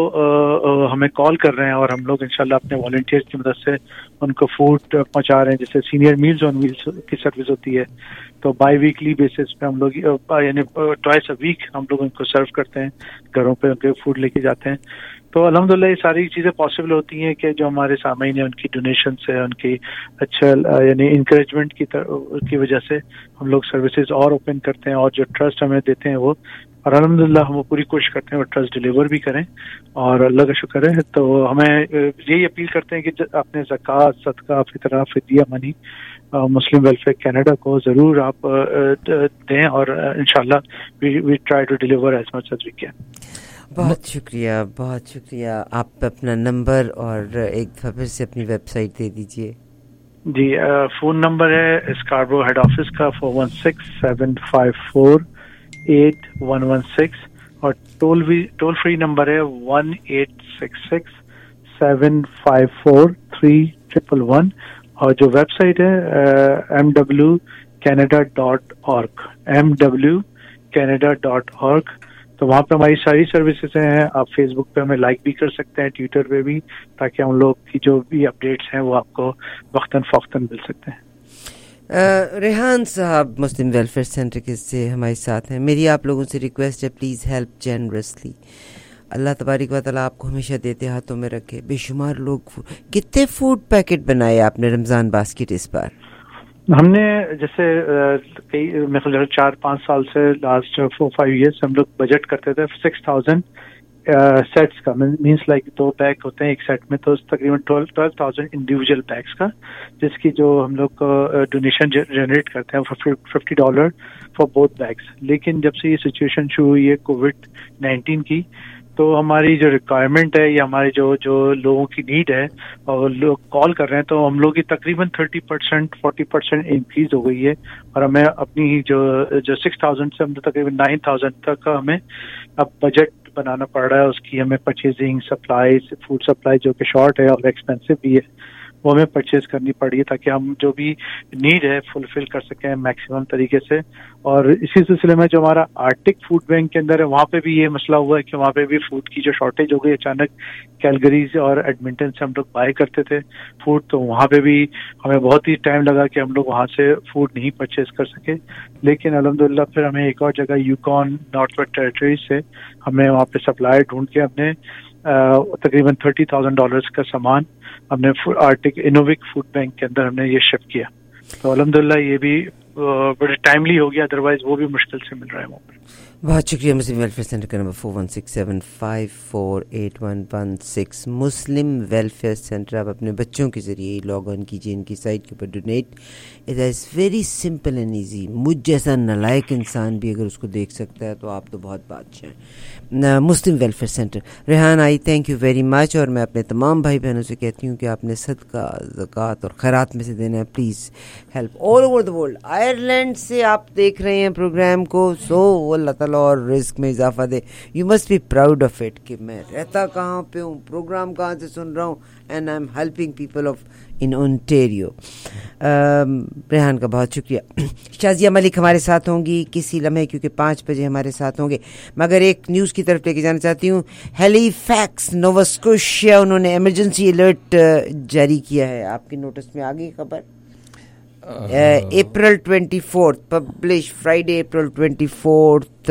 वो हमें कॉल कर रहे हैं, और हम लोग इंशाल्लाह अपने वॉलंटियर्स की मदद से उनको फूड पहुंचा रहे हैं। जैसे सीनियर मील्स ऑन व्हील्स की सर्विस होती है, तो बाई वीकली बेसिस पे हम लोग यानी ट्वाइस अ वीक हम लोग उनको सर्व करते हैं, घरों पे उनके फूड लेके जाते हैं। तो अल्हम्दुलिल्लाह ये सारी चीज़ें पॉसिबल होती हैं कि जो हमारे सामईन है उनकी डोनेशन से, उनकी अच्छा यानी इंकरेजमेंट की वजह से हम लोग सर्विसेज और ओपन करते हैं, और जो ट्रस्ट हमें देते हैं वो, और अल्हम्दुलिल्लाह हम पूरी कोशिश करते हैं वो ट्रस्ट डिलीवर भी करें, और अल्लाह का शुक्र है। तो हमें यही अपील करते हैं कि अपने ज़कात, सदका, फितरा, फिदिया मनी मुस्लिम वेलफेयर कनाडा को ज़रूर आप दें, और इंशाल्लाह we try to deliver as much as we can. बहुत शुक्रिया। आप अपना नंबर और एक दफ़ा फिर से अपनी वेबसाइट दे दीजिए। जी, फ़ोन नंबर है स्कार्बरो हेड ऑफिस का 416-754-8116, और टोल फ्री नंबर है 1-866-754-3111, और जो वेबसाइट है mwcanada.org। तो वहाँ पे हमारी सारी सर्विसेज हैं। आप फेसबुक पे हमें लाइक भी कर सकते हैं, ट्विटर पे भी, ताकि हम लोग की जो भी अपडेट्स हैं वो आपको वक्तन फ़ौक्तन मिल सकते हैं। रेहान साहब मुस्लिम वेलफेयर सेंटर के से हमारे साथ हैं। मेरी आप लोगों से रिक्वेस्ट है, प्लीज़ हेल्प जेनरसली। अल्लाह तबारिक व तआला आपको हमेशा देते हाथों में रखे। बेशुमार लोग, कितने फूड पैकेट बनाए आपने रमज़ान बास्केट इस बार? हमने जैसे मेरे 4-5 साल से लास्ट 4-5 ईयर्स हम लोग बजट करते थे 6,000 सेट्स का, मींस लाइक 2 बैग होते हैं एक सेट में, तो तकरीबन 12,000 इंडिविजुअल बैग्स का, जिसकी जो हम लोग डोनेशन जनरेट करते हैं $50 फॉर बोथ बैग्स. लेकिन जब से ये सिचुएशन शुरू हुई है कोविड-19 की, तो हमारी जो रिक्वायरमेंट है या हमारे जो लोगों की नीड है और लोग कॉल कर रहे हैं, तो हम लोग की तकरीबन 30% 40% इंक्रीज हो गई है. और हमें अपनी जो 6,000 से हम तकरीबन 9,000 तक हमें अब बजट बनाना पड़ रहा है. उसकी हमें परचेजिंग, सप्लाईज, फूड सप्लाई जो कि शॉर्ट है और एक्सपेंसिव भी है, वो हमें परचेज करनी पड़ी है ताकि हम जो भी नीड है फुलफिल कर सकें मैक्सिमम तरीके से. और इसी सिलसिले में जो हमारा आर्टिक फूड बैंक के अंदर है, वहाँ पे भी ये मसला हुआ है कि वहाँ पे भी फूड की जो शॉर्टेज हो गई अचानक. कैलगरी और एडमिंटन से हम लोग बाय करते थे फूड, तो वहाँ पे भी हमें बहुत ही टाइम लगा कि हम लोग वहाँ से फूड नहीं परचेज कर सके. लेकिन अल्हम्दुलिल्लाह फिर हमें एक और जगह यूकॉन नॉर्थ वेस्ट टेरिटरी से हमने वहाँ पे सप्लाई ढूंढ के हमने तकरीबन $30,000 का सामान हमने आर्टिक इनोविक फूड बैंक के अंदर हमने ये शिप किया. तो अल्हम्दुलिल्लाह ये भी बड़े टाइमली हो गया, अदरवाइज वो भी मुश्किल से मिल रहा है वहाँ पर. बहुत शुक्रिया. मुस्लिम वेलफेयर सेंटर का नंबर 4167548116. मुस्लिम वेलफेयर सेंटर, आप अपने बच्चों के ज़रिए लॉग ऑन कीजिए इनकी साइट के ऊपर. Donate it is very simple and easy. मुझ जैसा नालायक इंसान भी अगर उसको देख सकता है तो आप तो बहुत बादशाह हैं. Muslim welfare centre. Rehan I thank you very much. और मैं अपने तमाम भाई बहनों से कहती हूँ कि आपने सदका, ज़कात और खैरात में से देना है. Please help all over the world. Ireland से आप देख रहे हैं प्रोग्राम को, सो अल्लाह ताला और रिस्क में इजाफा दे. You must be proud of it कि मैं रहता कहाँ पे हूँ, प्रोग्राम कहाँ से सुन रहा हूँ, and I am helping people of in Ontario. Rehan का बहुत शुक्रिया. शाजिया मलिक हमारे साथ होंगी किसी लम्हे, क्योंकि 5 बजे हमारे साथ होंगे. मगर एक न्यूज़ की तरफ लेके जाना चाहती हूँ. हैलीफैक्स नोवा स्कोशिया, उन्होंने इमरजेंसी अलर्ट जारी किया है. आपके नोटिस में आ गई खबर? April 24th, publish Friday April 24th,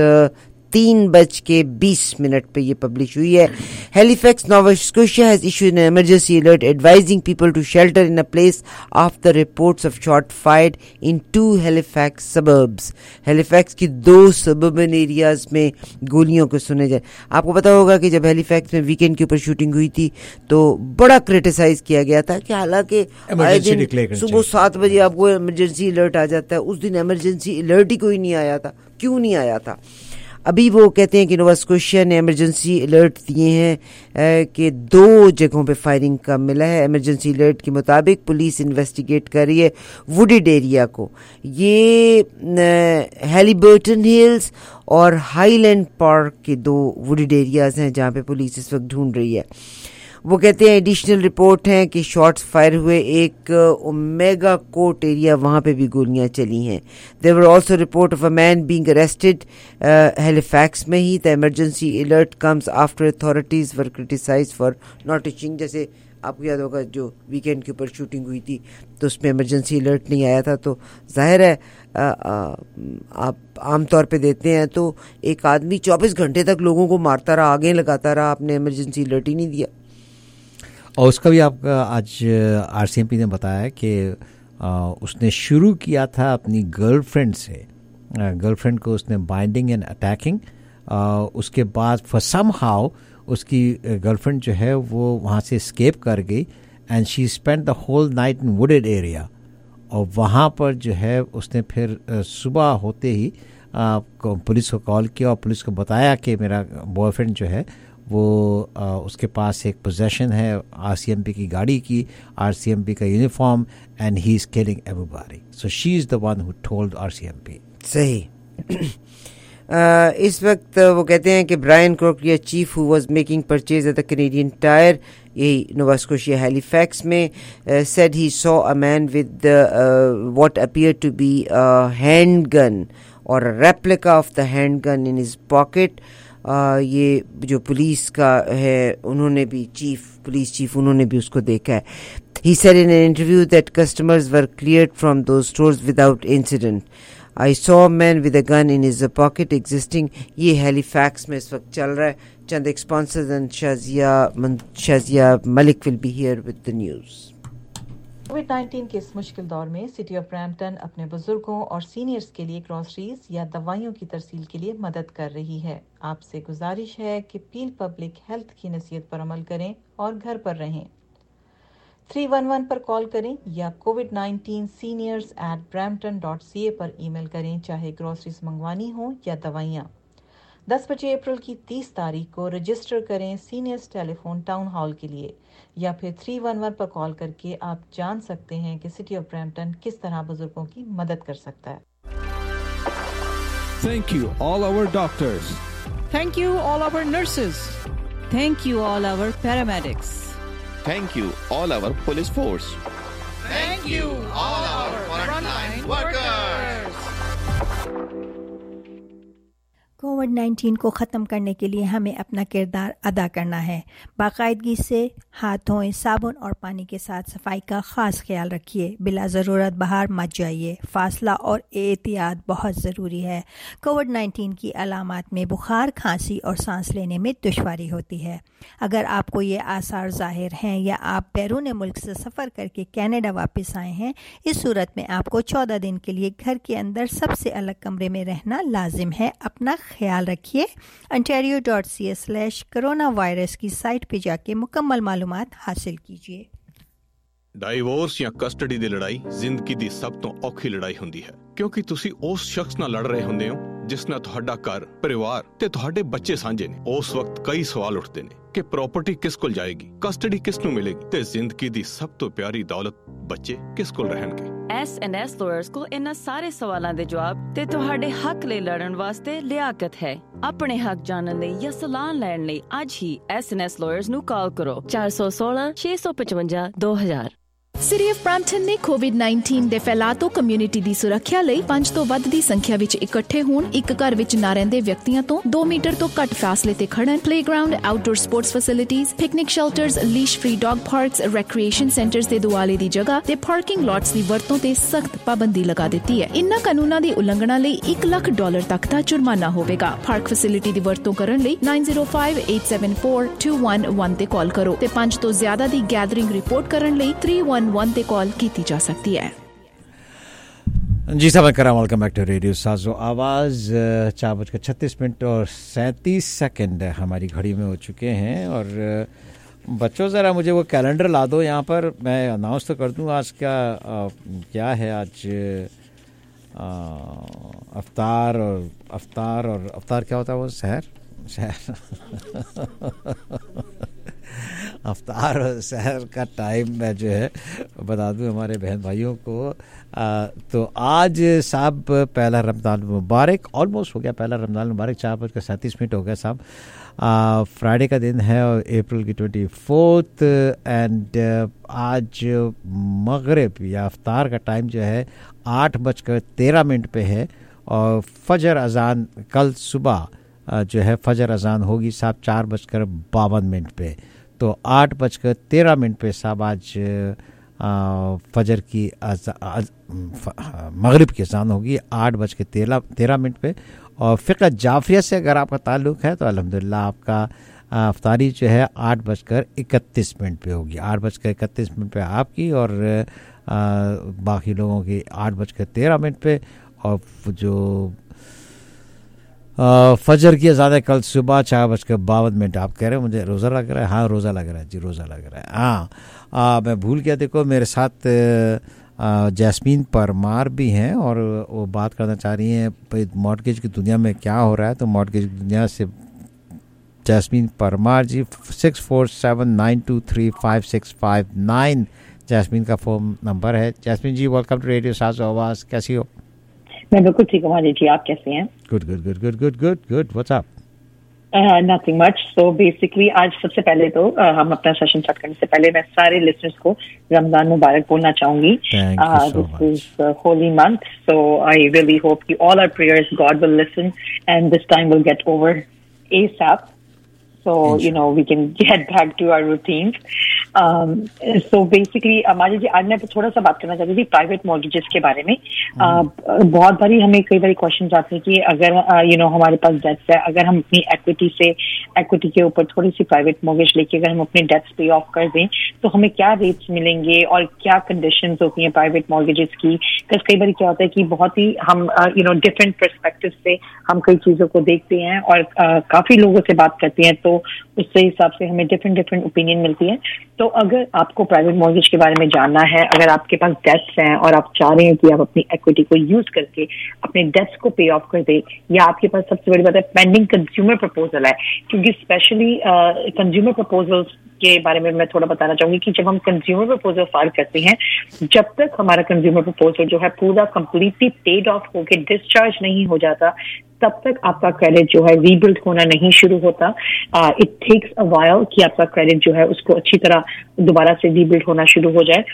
3:20 पे ये पब्लिश हुई है. Halifax, Nova Scotia has issued an emergency alert advising people to shelter in a place after reports of shot fired in 2 Halifax suburbs. Halifax की 2 suburban areas में गोलियों को सुने जाए. आपको पता होगा कि जब Halifax में वीकेंड के ऊपर शूटिंग हुई थी तो बड़ा क्रिटिसाइज किया गया था कि हालांकि आए दिन सुबह 7 बजे आपको इमरजेंसी अलर्ट आ जाता है. उस दिन इमरजेंसी अलर्ट ही कोई नहीं आया था. क्यों नहीं आया था? अभी वो कहते हैं कि नोवा स्कोशिया ने इमरजेंसी अलर्ट दिए हैं कि 2 जगहों पे फायरिंग का मिला है. इमरजेंसी अलर्ट के मुताबिक पुलिस इन्वेस्टिगेट कर रही है वुडेड एरिया को. ये हैलीबर्टन हिल्स और हाईलैंड पार्क के 2 वुडेड एरियाज हैं जहाँ पे पुलिस इस वक्त ढूंढ रही है. वो कहते हैं एडिशनल रिपोर्ट हैं कि शॉट्स फायर हुए एक ओमेगा कोर्ट एरिया, वहाँ पे भी गोलियां चली हैं. There were also report of a man being arrested Halifax में ही. The emergency alert comes after authorities were criticised for not teaching. जैसे आपको याद होगा जो वीकेंड के ऊपर शूटिंग हुई थी तो उसमें इमरजेंसी अलर्ट नहीं आया था. तो जाहिर है आप आम तौर पे देते हैं तो एक आदमी 24 घंटे तक लोगों को मारता रहा, आगे लगाता रहा, आपने इमरजेंसी अलर्ट ही नहीं दिया. और उसका भी आपका आज RCMP ने बताया कि उसने शुरू किया था अपनी गर्लफ्रेंड से. गर्लफ्रेंड को उसने बाइंडिंग एंड अटैकिंग. उसके बाद फॉर समहाउ उसकी गर्लफ्रेंड जो है वो वहाँ से एस्केप कर गई and she spend the whole night in wooded area. और वहाँ पर जो है उसने फिर सुबह होते ही पुलिस को कॉल किया और पुलिस को बताया कि मेरा बॉयफ्रेंड जो है वो उसके पास एक पोजेशन है RCMP की गाड़ी की, RCMP का uniform, and he is killing everybody. So she is the one who told RCMP. सही. इस वक्त वो कहते हैं कि Brian Crokia chief who was making purchase at the Canadian Tire, यही नोवा स्कोशिया हैलिफैक्स में, said he saw a man with what appeared to be a handgun or a replica of the handgun in his pocket. ये जो police का है उन्होंने भी police chief उन्होंने भी उसको देखा है. He said in an interview that customers were cleared from those stores without incident. I saw a man with a gun in his pocket existing. ये हैलिफैक्स में इस वक्त चल रहा है. चंद एक sponsors and Shazia Malik will be here with the news. कोविड-19 के इस मुश्किल दौर में सिटी ऑफ ब्रैम्पटन अपने बुजुर्गों और सीनियर्स के लिए ग्रोसरीज या दवाइयों की तरसील के लिए मदद कर रही है। आपसे गुजारिश है कि पील पब्लिक हेल्थ की नसीहत पर अमल करें और घर पर रहें। 311 पर कॉल करें या covid19 seniors@brampton.ca पर ईमेल करें, चाहे ग्रोसरीज मंगवानी हो या दवाइयाँ। 10 बजे अप्रैल की 30 तारीख को रजिस्टर करें सीनियर्स टेलीफोन टाउन हॉल के लिए, या फिर 311 पर कॉल करके आप जान सकते हैं कि सिटी ऑफ ब्रैम्पटन किस तरह बुजुर्गों की मदद कर सकता है। Thank you all our doctors. Thank you all our nurses. Thank you all our paramedics. Thank you all our police force. Thank you all our frontline workers. कोविड-19 को ख़त्म करने के लिए हमें अपना किरदार अदा करना है। बाकायदगी से हाथ धोएं, साबुन और पानी के साथ सफाई का ख़ास ख्याल रखिए। बिला ज़रूरत बाहर मत जाइए। फासला और एहतियात बहुत ज़रूरी है। कोविड-19 की अलामात में बुखार, खांसी और सांस लेने में दुश्वारी होती है। अगर आपको ये आसार ज़ाहिर हैं या आप बैरून मुल्क से सफ़र करके कनाडा वापस आए हैं, इस सूरत में आपको 14 दिन के लिए घर के अंदर सबसे अलग कमरे में रहना लाजिम है। अपना ख्याल रखिए। ontario.ca/coronavirus की साइट पे जाके मुकम्मल मालूमात हासिल कीजिए। ਡਾਈਵੋਰਸ ਜਾਂ ਕਸਟਡੀ ਦੀ ਲੜਾਈ ਜ਼ਿੰਦਗੀ ਦੀ ਸਭ ਤੋਂ ਔਖੀ ਲੜਾਈ ਹੁੰਦੀ ਹੈ, ਕਿਉਂਕਿ ਤੁਸੀਂ ਉਸ ਸ਼ਖਸ ਨਾਲ ਲੜ ਰਹੇ ਹੁੰਦੇ ਹੋ ਜਿਸ ਨਾਲ ਤੁਹਾਡਾ ਘਰ, ਪਰਿਵਾਰ ਤੇ ਤੁਹਾਡੇ ਬੱਚੇ ਸਾਂਝੇ ਨੇ। ਉਸ ਵਕਤ ਕਈ ਸਵਾਲ ਉੱਠਦੇ ਨੇ ਕਿ ਪ੍ਰਾਪਰਟੀ ਕਿਸ ਕੋਲ ਜਾਏਗੀ, ਕਸਟਡੀ ਕਿਸ ਨੂੰ ਮਿਲੇਗੀ ਤੇ ਜ਼ਿੰਦਗੀ ਦੀ ਸਭ ਤੋਂ ਪਿਆਰੀ ਦੌਲਤ ਬੱਚੇ ਕਿਸ ਕੋਲ ਰਹਿਣਗੇ। S&S ਲਾਇਰਸ ਕੋਲ ਇਹਨਾਂ ਸਾਰੇ ਸਵਾਲਾਂ ਦੇ ਜਵਾਬ ਤੇ ਤੁਹਾਡੇ ਹੱਕ ਲਈ ਲੜਨ ਵਾਸਤੇ ਲਿਆਕਤ ਹੈ। ਆਪਣੇ ਹੱਕ ਜਾਣਨ ਲਈ ਜਾਂ ਸਲਾਹ ਲੈਣ ਲਈ ਅੱਜ ਹੀ S&S ਲਾਇਰਸ ਨੂੰ ਕਾਲ ਕਰੋ 416 655 2000। ਸਿਟੀ ਆਫ ਬ੍ਰੈਂਪਟਨ ਨੇ ਕੋਵਿਡ-19 ਦੇ ਫੈਲਾਅ ਤੋਂ ਕਮਿਊਨਿਟੀ ਦੀ ਸੁਰੱਖਿਆ ਲਈ 5 ਤੋਂ ਵੱਧ ਦੀ ਸੰਖਿਆ ਵਿੱਚ ਇਕੱਠੇ ਹੋਣ, ਇੱਕ ਘਰ ਵਿੱਚ ਨਾ ਰਹਿੰਦੇ ਵਿਅਕਤੀਆਂ ਤੋਂ 2 ਮੀਟਰ ਤੋਂ ਘੱਟ ਫਾਸਲੇ ਤੇ ਖੜਨ, playground, outdoor sports facilities, picnic shelters, leash free dog parks, recreation centres ਦੇ ਦੁਆਲੇ ਦੀ ਜਗ੍ਹਾ ਤੇ ਪਾਰਕਿੰਗ ਲਾਟਸ ਦੀ ਵਰਤੋਂ ਤੇ ਸਖਤ ਪਾਬੰਦੀ ਲਗਾ ਦਿੱਤੀ ਹੈ। ਇਨ੍ਹਾਂ ਕਾਨੂੰਨਾਂ ਦੀ ਉਲੰਘਣਾ ਲਈ $1,00,000 ਤੱਕ ਦਾ ਜੁਰਮਾਨਾ ਹੋਵੇਗਾ। ਪਾਰਕ ਫੈਸਿਲਿਟੀ ਦੀ ਵਰਤੋਂ ਕਰਨ ਲਈ 905-874-211 ਤੇ ਕਾਲ ਕਰੋ ਤੇ 5 ਤੋਂ ਜ਼ਿਆਦਾ ਦੀ ਗੈਦਰਿੰਗ ਰਿਪੋਰਟ ਕਰਨ ਲਈ 311 ਤੇ ਕਾਲ ਕੀਤੀ ਜਾ ਸਕਦੀ ਹੈ। जी साहब कराम, welcome back to radio Sazo आवाज़। 4:36 और 37 हमारी घड़ी में हो चुके हैं। और बच्चों ज़रा मुझे वो कैलेंडर ला दो यहाँ पर, मैं अनाउंस तो कर दूँ आज क्या है। आज अफ्तार क्या होता है वो शहर अफ्तार और सहर का टाइम मैं जो है बता दूं हमारे बहन भाइयों को। तो आज साहब पहला रमज़ान मुबारक, ऑलमोस्ट हो गया पहला रमज़ान मुबारक। 4:37 हो गया साहब। फ्राइडे का दिन है और अप्रैल की 24th एंड आज मगरिब या अफ्तार का टाइम जो है 8:13 पे है। और फजर अजान कल सुबह जो है फजर अजान होगी साहब 4:52 पे। तो 8:13 पे साहब आज फजर की मगरिब की अजान होगी 8:13 पे। और फ़िक़्ह जाफ़रिया से अगर आपका ताल्लुक़ है तो अल्हम्दुलिल्लाह आपका अफ्तारी जो है 8:31 पे होगी। 8:31 पे आपकी और बाकी लोगों की 8:13 पे। और जो फजर की अज़ान कल सुबह 4:52 आप कह रहे हैं मुझे रोज़ा लग रहा है। हाँ रोज़ा लग रहा है जी, रोज़ा लग रहा है। हाँ मैं भूल गया, देखो मेरे साथ जैस्मीन परमार भी हैं और वो बात करना चाह रही हैं भाई मॉर्गेज की दुनिया में क्या हो रहा है। तो मॉर्गेज की दुनिया से जैस्मीन परमार जी 6479235659 जैस्मीन का फ़ोन नंबर है। Jasmine ji welcome to radio Sazo Awaz, कैसी हो? मैं बिल्कुल ठीक हूँ जी, आप कैसे हैं? Good. What's up? Nothing much. So basically आज सबसे पहले तो हम अपना सेशन स्टार्ट करने से पहले मैं सारे लिसनर्स को रमजान मुबारक बोलना चाहूंगी। This is holy month, so I really hope कि all our prayers God will listen and this time will get over ASAP. So, you know, we can get back to our routines. So basically Maji ji, आज मैं थोड़ा सा बात करना चाहती थी private mortgages के बारे में. बहुत बारी हमें कई बार क्वेश्चन आते हैं कि अगर हमारे पास डेट्स है, अगर हम अपनी एक्विटी के ऊपर थोड़ी सी प्राइवेट मॉर्गेज लेके अगर हम अपने डेट्स पे ऑफ कर दें तो हमें क्या रेट्स मिलेंगे और क्या कंडीशंस होती हैं प्राइवेट मॉर्गेजेस की. कई बार क्या होता है कि बहुत ही हम डिफरेंट पर्सपेक्टिव से हम कई चीजों को देखते हैं और काफी लोगों से बात करते हैं, तो उससे हिसाब से हमें डिफरेंट ओपिनियन मिलती है. तो अगर आपको प्राइवेट मॉर्गेज के बारे में जानना है, अगर आपके पास डेट्स हैं और आप चाह रहे हैं कि आप अपनी एक्विटी को यूज करके अपने डेट्स को पे ऑफ कर दे, या आपके पास सबसे बड़ी बात है पेंडिंग कंज्यूमर प्रपोजल है, क्योंकि स्पेशली कंज्यूमर प्रपोजल्स के बारे में मैं थोड़ा बताना चाहूंगी कि जब हम कंज्यूमर प्रपोजल फाइल करते हैं, जब तक हमारा कंज्यूमर प्रपोजल जो है पूरा कंप्लीटली पेड ऑफ होके डिस्चार्ज नहीं हो जाता, तब तक आपका क्रेडिट जो है रीबिल्ड होना नहीं शुरू होता. इट टेक्स अ व्हाइल कि आपका क्रेडिट जो है उसको अच्छी तरह दोबारा से रीबिल्ड होना शुरू हो जाए.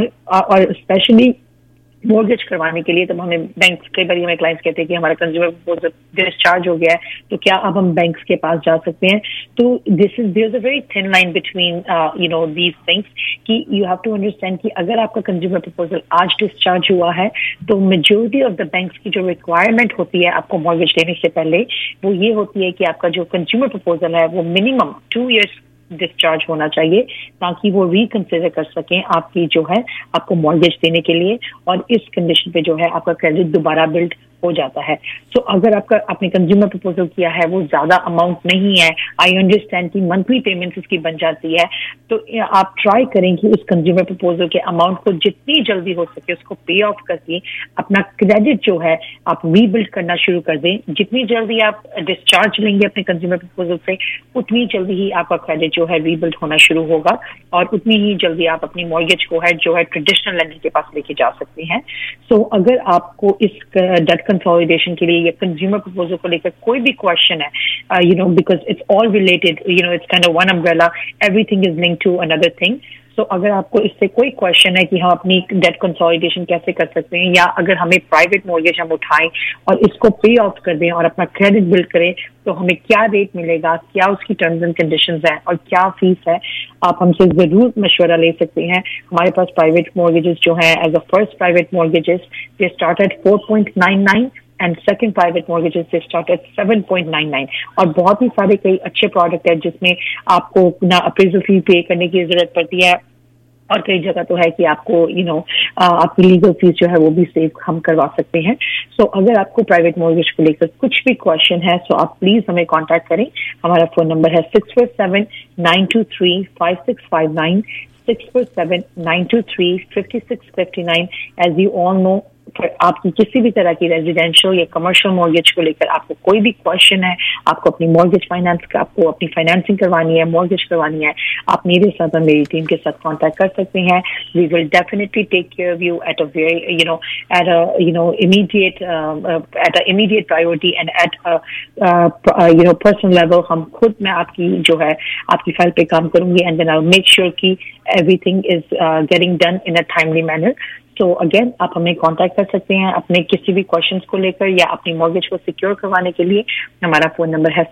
और स्पेशली मॉर्गेज करवाने के लिए तब हमें बैंक, कई बार हमें क्लाइंट्स कहते हैं कि हमारा कंज्यूमर प्रपोजल डिस्चार्ज हो गया है, तो क्या अब हम बैंक्स के पास जा सकते हैं. तो there is a very thin line between these things कि यू हैव टू अंडरस्टैंड कि अगर आपका कंज्यूमर प्रपोजल आज डिस्चार्ज हुआ है तो मेजॉरिटी ऑफ द बैंक्स की जो रिक्वायरमेंट होती है आपको मॉर्गेज लेने से पहले, वो ये होती है कि आपका जो कंज्यूमर प्रपोजल है वो मिनिमम 2 years डिस्चार्ज होना चाहिए, ताकि वो रिकंसिडर कर सकें आपकी जो है आपको मॉर्गेज देने के लिए, और इस कंडीशन पे जो है आपका क्रेडिट दोबारा बिल्ड हो जाता है. सो अगर आपने कंज्यूमर प्रपोजल किया है वो ज्यादा अमाउंट नहीं है, आई अंडरस्टैंड कि मंथली पेमेंट्स इसकी बन जाती है, तो आप ट्राई करें कि उस कंज्यूमर प्रपोजल के अमाउंट को जितनी जल्दी हो सके उसको पे ऑफ करके अपना क्रेडिट जो है आप रीबिल्ड करना शुरू कर दें. जितनी जल्दी आप डिस्चार्ज लेंगे अपने कंज्यूमर प्रपोजल से, उतनी जल्दी ही आपका क्रेडिट जो है रीबिल्ड होना शुरू होगा, और उतनी ही जल्दी आप अपनी मॉर्गेज को है जो है ट्रेडिशनल लेंडर के पास लेके जा सकते हैं. सो अगर आपको इस डेट कंसोलिडेशन के लिए या कंज्यूमर प्रपोजल को लेकर कोई भी क्वेश्चन है, because it's all related, it's kind of one umbrella, everything is linked to another thing. तो अगर आपको इससे कोई क्वेश्चन है कि हम अपनी डेट कंसोलिडेशन कैसे कर सकते हैं, या अगर हमें प्राइवेट मॉर्गेज हम उठाएं और इसको पे ऑफ कर दें और अपना क्रेडिट बिल्ड करें, तो हमें क्या रेट मिलेगा, क्या उसकी टर्म्स एंड कंडीशंस हैं और क्या फीस है, आप हमसे जरूर मशवरा ले सकते हैं. हमारे पास प्राइवेट मॉर्गेजेस जो हैं, as a first private mortgages they start at 4.99 and second private mortgages से स्टार्ट एट 7.99, और बहुत ही सारे कई अच्छे प्रोडक्ट है जिसमें आपको ना अप्रेजल फी पे करने की जरूरत पड़ती है, और कई जगह तो है कि आपको आपकी लीगल फीस जो है वो भी सेव हम करवा सकते हैं. सो अगर आपको प्राइवेट मॉर्गेज को लेकर कुछ भी क्वेश्चन है तो आप प्लीज हमें कांटेक्ट करें. हमारा फोन नंबर है 647-923-5659, 647-923-5659. एज यू ऑल नो, आपकी किसी भी तरह की रेजिडेंशियल या कमर्शियल मॉर्गेज को लेकर आपको कोई भी क्वेश्चन है, आपको अपनी मॉर्गेज फाइनेंस का, आपको अपनी फाइनेंसिंग करवानी है, मॉर्गेज करवानी है, आप मेरे साथ और मेरी टीम के साथ कांटेक्ट कर सकते हैं. We will definitely take care of you at a very immediate priority and at personal level. हम खुद, मैं आपकी जो है आपकी फाइल पे काम करूंगी, and then I will make sure कि everything is getting done in a timely manner. तो अगेन आप हमें कांटेक्ट कर सकते हैं अपने किसी भी क्वेश्चंस को लेकर या अपनी मॉर्गेज को सिक्योर करवाने के लिए. हमारा फोन नंबर है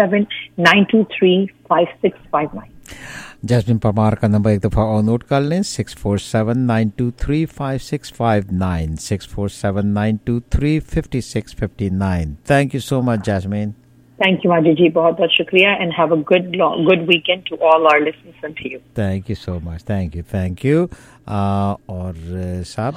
647-923-5659. जैस्मिन परमार का नंबर एक दफ़ा और नोट कर लें, 647-923-5659, 647-923-5659. Thank you so much Jasmine. Thank you, Maji ji. बहुत बहुत शुक्रिया, and have a good weekend to all our listeners and to you. Thank you so much. Thank you. और साहब,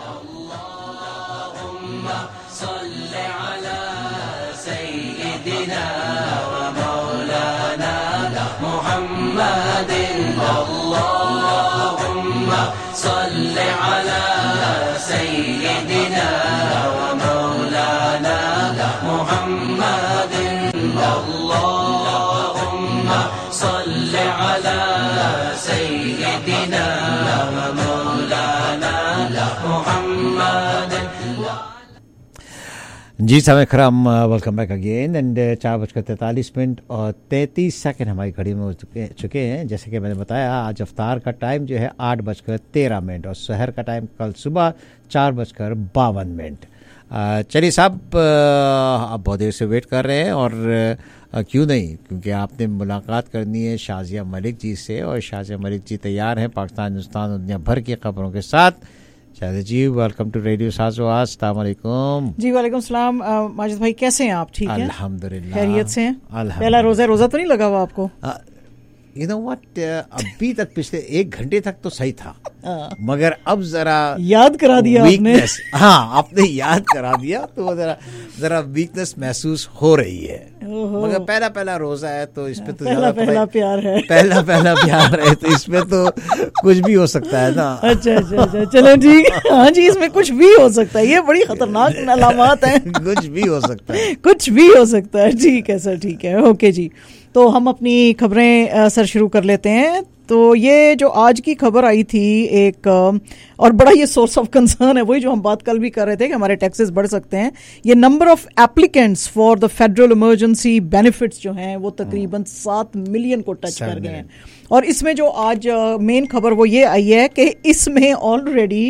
जी साहब खराम, वेलकम बैक अगेन. एंड 4:43 और 33 हमारी घड़ी में हो चुके हैं. जैसे कि मैंने बताया, आज अफ्तार का टाइम जो है 8:13 और शहर का टाइम कल सुबह 4:52. चलिए साहब, आप बहुत देर से वेट कर रहे हैं और क्यों नहीं, क्योंकि आपने मुलाकात करनी है शाजिया मलिक जी से, और शाजिया मलिक जी तैयार हैं पाकिस्तान, हिंदुस्तान और दुनिया भर की खबरों के साथ। Shazia ji, welcome to radio Saaz. अस्सलाम वालेकुम। जी वालेकुम सलाम। माजिद भाई कैसे हैं आप? ठीक हैं अल्हम्दुलिल्लाह, खैरियत से हैं? पहला रोज़ा तो नहीं लगा हुआ आपको? यू नो व्हाट, अभी तक पिछले 1 घंटे तक तो सही था, मगर अब जरा याद करा दिया आपने। हाँ, आपने याद करा दिया तो जरा वीकनेस महसूस हो रही है, मगर पहला रोजा है तो इसमें तो पहला प्यार है, पहला प्यार है तो इसमें तो कुछ भी हो सकता है ना। अच्छा, चलो ठीक है। हाँ जी, इसमें कुछ भी हो सकता है, ये बड़ी खतरनाक अलामत है। कुछ भी हो सकता है, कुछ भी हो सकता है। ठीक है सर, ठीक है, ओके जी। तो हम अपनी खबरें सर शुरू कर लेते हैं। तो ये जो आज की खबर आई थी एक, और बड़ा ये सोर्स ऑफ कंसर्न है, वही जो हम बात कल भी कर रहे थे कि हमारे टैक्सेस बढ़ सकते हैं। ये number of applicants for the federal emergency benefits जो हैं वो तकरीबन 7 मिलियन को टच कर गए हैं। और इसमें जो आज मेन खबर वो ये आई है कि इसमें ऑलरेडी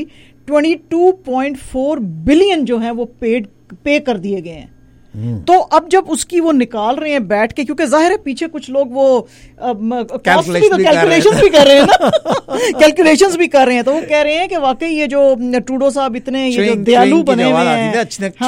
22.4 बिलियन जो है वो पे कर दिए गए हैं। तो अब जब उसकी वो निकाल रहे हैं बैठ के, क्योंकि जाहिर है पीछे कुछ लोग वो कैलकुलेशंस भी कर रहे हैं ना, कैलकुलेशंस भी कर रहे हैं, तो वो कह रहे हैं कि वाकई ये जो ट्रूडो साहब इतने ये जो दयालु बने हुए हैं,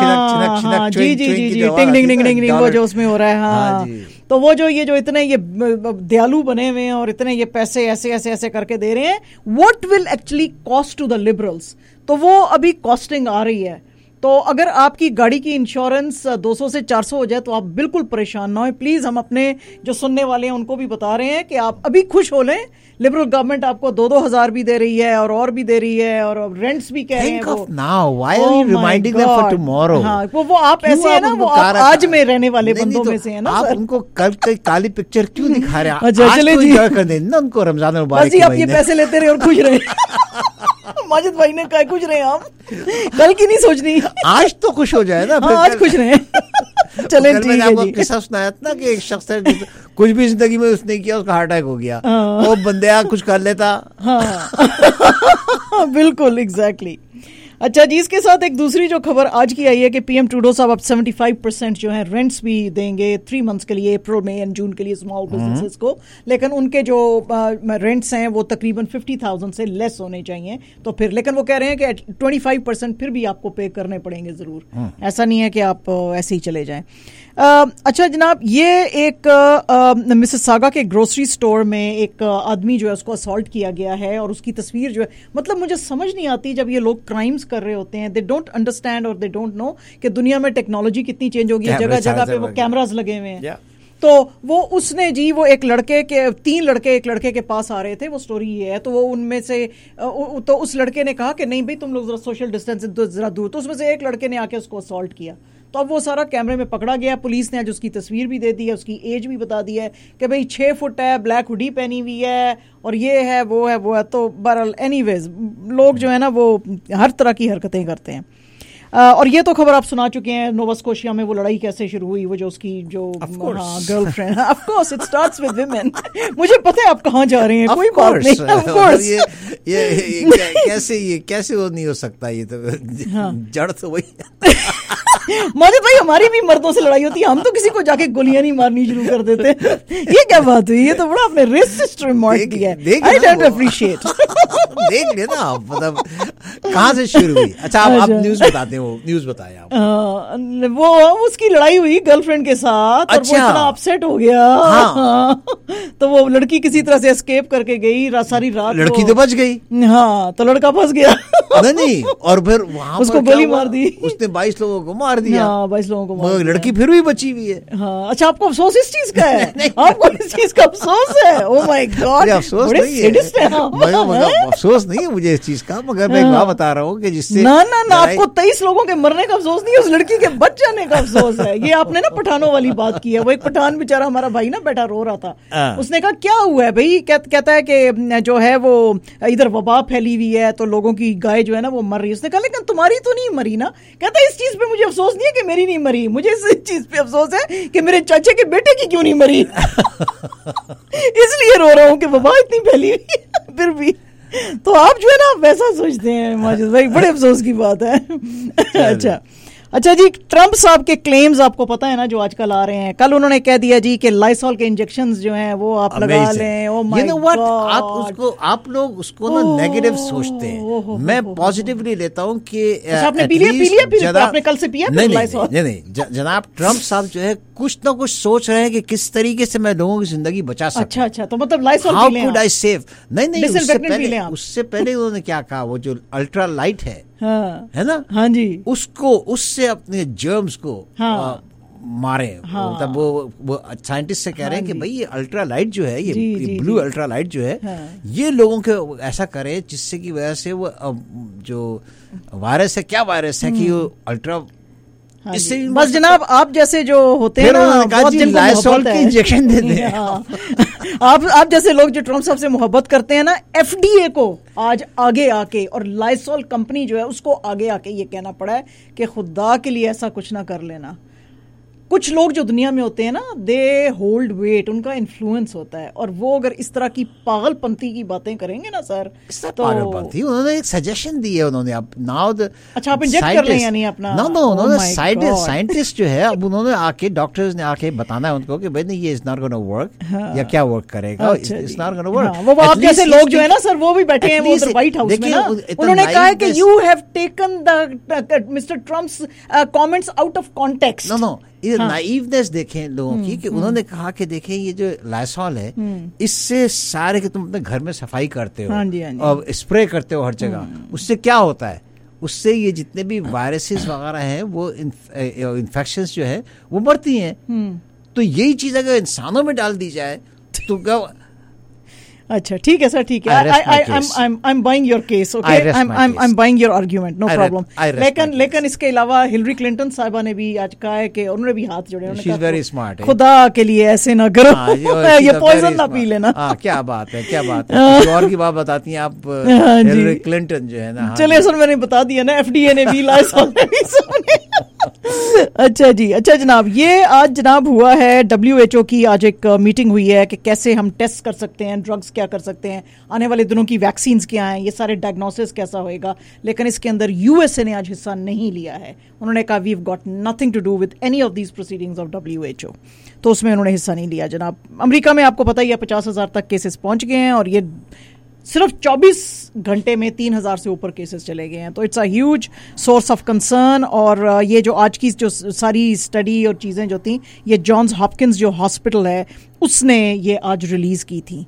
जी टिंग डिंग डिंग डिंग वो जो उसमें हो रहा है, हाँ, तो वो जो ये जो इतने ये दयालु बने हुए हैं और इतने ये पैसे ऐसे ऐसे ऐसे करके दे रहे हैं, what will actually cost to the Liberals, तो वो अभी कॉस्टिंग आ रही है। तो अगर आपकी गाड़ी की इंश्योरेंस 200 से 400 हो जाए तो आप बिल्कुल परेशान ना हो। प्लीज हम अपने जो सुनने वाले हैं उनको भी बता रहे हैं कि आप अभी खुश हो लें, लिबरल गवर्नमेंट आपको 2-2 हज़ार भी दे रही है और भी दे रही है, और रेंट्स भी कह रहे हैं। वो now why are you reminding them for tomorrow? हाँ, वो आप ऐसे है ना, वो आप आज में रहने वाले बंदों में से है ना, आप उनको कल की काली पिक्चर क्यों दिखा रहे हैं? अच्छा चले जी, कर दें ना उनको रमजान मुबारक जी, आप ये पैसे लेते रहे और खुश रहे। माजिद भाई ने कहा खुश रहे, हम कल की नहीं सोचनी, आज तो खुश हो जाए ना, आज खुश रहे। चले ठीक है जी। किस्सा सुनाया था ना कि एक शख्स है कुछ भी जिंदगी में उसने किया, उसका हार्ट अटैक हो गया, वो बंदे कुछ कर लेता। हाँ बिल्कुल, एग्जैक्टली। अच्छा जी, इसके साथ एक दूसरी जो खबर आज की आई है कि पीएम ट्रूडो साहब अब 75% जो है रेंट्स भी देंगे 3 मंथ्स के लिए, अप्रैल मई एंड जून के लिए स्मॉल बिजनेसेस को, लेकिन उनके जो रेंट्स हैं वो तकरीबन 50,000 से लेस होने चाहिए। तो फिर लेकिन वो कह रहे हैं कि 25% फिर भी आपको पे करने पड़ेंगे जरूर, ऐसा नहीं है कि आप ऐसे ही चले जाएं। अच्छा जनाब, ये एक मिसिसागा के ग्रोसरी स्टोर में एक आदमी जो है उसको असॉल्ट किया गया है, और उसकी तस्वीर जो है, मतलब मुझे समझ नहीं आती जब ये लोग क्राइम्स कर रहे होते हैं, दे डोंट अंडरस्टैंड और दे डोंट नो कि दुनिया में टेक्नोलॉजी कितनी चेंज हो गई है, जगह जगह पे वो कैमरास लगे हुए हैं। तो वो उसने जी वो एक लड़के के 3 लड़के एक लड़के के पास आ रहे थे, वो स्टोरी ये है। तो वो उनमें से तो उस लड़के ने कहा कि नहीं भाई तुम लोग जरा सोशल डिस्टेंस जरा दूर, तो उसमें से एक लड़के ने आके उसको असॉल्ट किया। तो अब वो सारा कैमरे में पकड़ा गया, पुलिस ने आज उसकी तस्वीर भी दे दी है, उसकी एज भी बता दी है कि भाई 6 फुट है, ब्लैक हुडी पहनी हुई है, और ये है वो है वो है। तो बहरहाल एनीवेज लोग जो है ना वो हर तरह की हरकतें करते हैं। और ये तो खबर आप सुना चुके हैं, नोवा स्कोशिया में वो लड़ाई कैसे शुरू हुई, वो जो उसकी जो girlfriend, of course it starts with women. मुझे पता है आप कहाँ जा रहे हैं, कोई बात नहीं, ऑफ कोर्स। ये कैसे वो नहीं हो सकता, ये तो जड़ तो वही। माजिद भाई, हमारी भी मर्दों से लड़ाई होती है, हम तो किसी को जाके गोलियां नहीं मारनी शुरू कर देते। ये क्या बात हुई, ये तो बड़ा आपने रेसिस्ट रिमार्क दिया है, आई डोंट अप्रिशिएट। देख लेना आप, मतलब कहाँ से शुरू हुई। अच्छा आप न्यूज़ बताते हो, न्यूज़ बताएं आप। वो उसकी लड़ाई हुई गर्लफ्रेंड के साथ, और वो इतना अपसेट हो गया। तो वो लड़की किसी तरह से एस्केप करके गई, सारी रात लड़की तो बच गई। हाँ, तो लड़का फंस गया। नहीं, और फिर वहां उसको गोली मार दी, उसने 22 लोगों को मार दिया। 22 लोगों को मार, लड़की फिर भी बची हुई है। हाँ, अच्छा आपको अफसोस इस चीज का है? आपको इस चीज का अफसोस है? ओह माय गॉड, अफसोस नहीं है, अफसोस नहीं है मुझे इस चीज का, मगर मैं एक बात बता रहा हूँ कि जिससे ना आपको 23 लोगों के मरने का अफसोस नहीं है, उस लड़की के बच जाने का अफसोस है। ये आपने ना पठानों वाली बात की है। वो एक पठान बेचारा हमारा भाई ना बैठा रो रहा था, उसने कहा क्या हुआ है भाई, कहता है कि जो है वो इधर वबा फैली हुई है तो लोगों की गाय जो है ना वो मर रही है। उसने कहा लेकिन तुम्हारी तो नहीं मरी ना। कहता है इस चीज पे मुझे अफसोस नहीं है कि मेरी नहीं मरी, मुझे इस चीज पे अफसोस है कि मेरे चाचे के बेटे की क्यों नहीं मरी। इसलिए रो रहा हूँ कि वबा इतनी फैली हुई है फिर भी। तो आप जो है ना वैसा सोचते हैं माजिद भाई, बड़े अफसोस की बात है। अच्छा अच्छा जी, ट्रम्प साहब के क्लेम्स आपको पता है ना जो आजकल आ रहे हैं. कल उन्होंने कह दिया जी कि लाइसॉल के इंजेक्शंस जो हैं वो आप लगा लें. ओ माय गॉड, आप लोग उसको ना नेगेटिव सोचते हैं, मैं पॉजिटिवली लेता हूं कि आपने पी लिया, आपने कल से पिया लाइसॉल? नहीं, जनाब ट्रम्प साहब जो है कुछ ना कुछ सोच रहे हैं कि किस तरीके से मैं लोगों की जिंदगी बचा सकूं. अच्छा, तो मतलब Lysol how could I save. नहीं, उससे पहले उन्होंने क्या कहा, वो जो अल्ट्रा लाइट है है ना, हाँ जी, उससे अपने जर्म्स को मारे. मतलब वो साइंटिस्ट से कह रहे हैं कि भाई ये अल्ट्रा लाइट जो है, ये ब्लू अल्ट्रा लाइट जो है, ये लोगों को ऐसा करे जिससे की वजह से वो जो वायरस है, क्या वायरस है कि वो अल्ट्रा, इससे बस जनाब आप जैसे जो होते हैं ना, बहुत जिनको मोहब्बत है, इंजेक्शन दे दें. आप जैसे लोग जो ट्रम्प साहब से मोहब्बत करते हैं ना, एफडीए को आज आगे आके और लाइसॉल कंपनी जो है उसको आगे आके ये कहना पड़ा है कि खुदा के लिए ऐसा कुछ ना कर लेना. कुछ लोग जो दुनिया में होते हैं ना, दे होल्ड वेट, उनका इन्फ्लुएंस होता है, और वो अगर इस तरह की पागलपंती की बातें करेंगे ना सर, तो पागलपंती. उन्होंने एक सजेशन दी है, उन्होंने अब नाउ अच्छा आप इंजेक्ट कर लें यानी अपना. उन्होंने साइंटिस्ट जो है, अब उन्होंने आके, डॉक्टर्स ने आके बताना है उनको कि भाई नहीं, ये इज नॉट गोना वर्क, या क्या वर्क करेगा, इट्स नॉट गोना वर्क. वो आप जैसे लोग जो है ना सर, वो भी बैठे हैं वो व्हाइट हाउस में ना, उन्होंने कहा है कि you have taken the Mr Trump's comments out of context. No, ये नाइवनेस देखें लोगों की, कि उन्होंने कहा कि देखें ये जो लाइसॉल है, इससे सारे कि तुम अपने घर में सफाई करते हो और स्प्रे करते हो हर जगह, उससे क्या होता है, उससे ये जितने भी वायरसेस वगैरह हैं, वो इन्फेक्शंस जो है वो बढ़ती हैं. तो यही चीज अगर इंसानों में डाल दी जाए तो क्या. अच्छा ठीक है सर, ठीक है, I'm buying your case, okay, I'm buying your argument, no problem. लेकिन इसके अलावा हिलरी क्लिंटन साहिबा ने भी आज कहा है कि उन्होंने भी हाथ जोड़े, She's very smart, खुदा के लिए ऐसे ना करो, ये पॉइजन ना पी लेना. क्या बात है और की बात बताती हैं आप, हिलरी क्लिंटन जो है ना. चलिए सर, मैंने बता दिया ना, एफडीए ने भी लाइसॉल ने भी सुने. अच्छा जी, अच्छा जनाब, ये आज जनाब हुआ है WHO की आज एक मीटिंग हुई है कि कैसे हम टेस्ट कर सकते हैं, ड्रग्स क्या कर सकते हैं, आने वाले दिनों की वैक्सीन्स क्या हैं, ये सारे डायग्नोसिस कैसा होएगा. लेकिन इसके अंदर यूएसए ने आज हिस्सा नहीं लिया है. उन्होंने कहा we have got nothing to do with any of these proceedings of WHO, तो उसमें उन्होंने हिस्सा नहीं लिया. जनाब अमेरिका में आपको पता ही है 50,000 तक केसेस पहुंच गए हैं, और ये सिर्फ 24 घंटे में 3,000 से ऊपर केसेस चले गए हैं. तो it's a huge source of concern. और ये जो आज की जो सारी स्टडी और चीज़ें जो थी, ये जॉन्स हॉपकिंस जो हॉस्पिटल है उसने ये आज रिलीज़ की थी.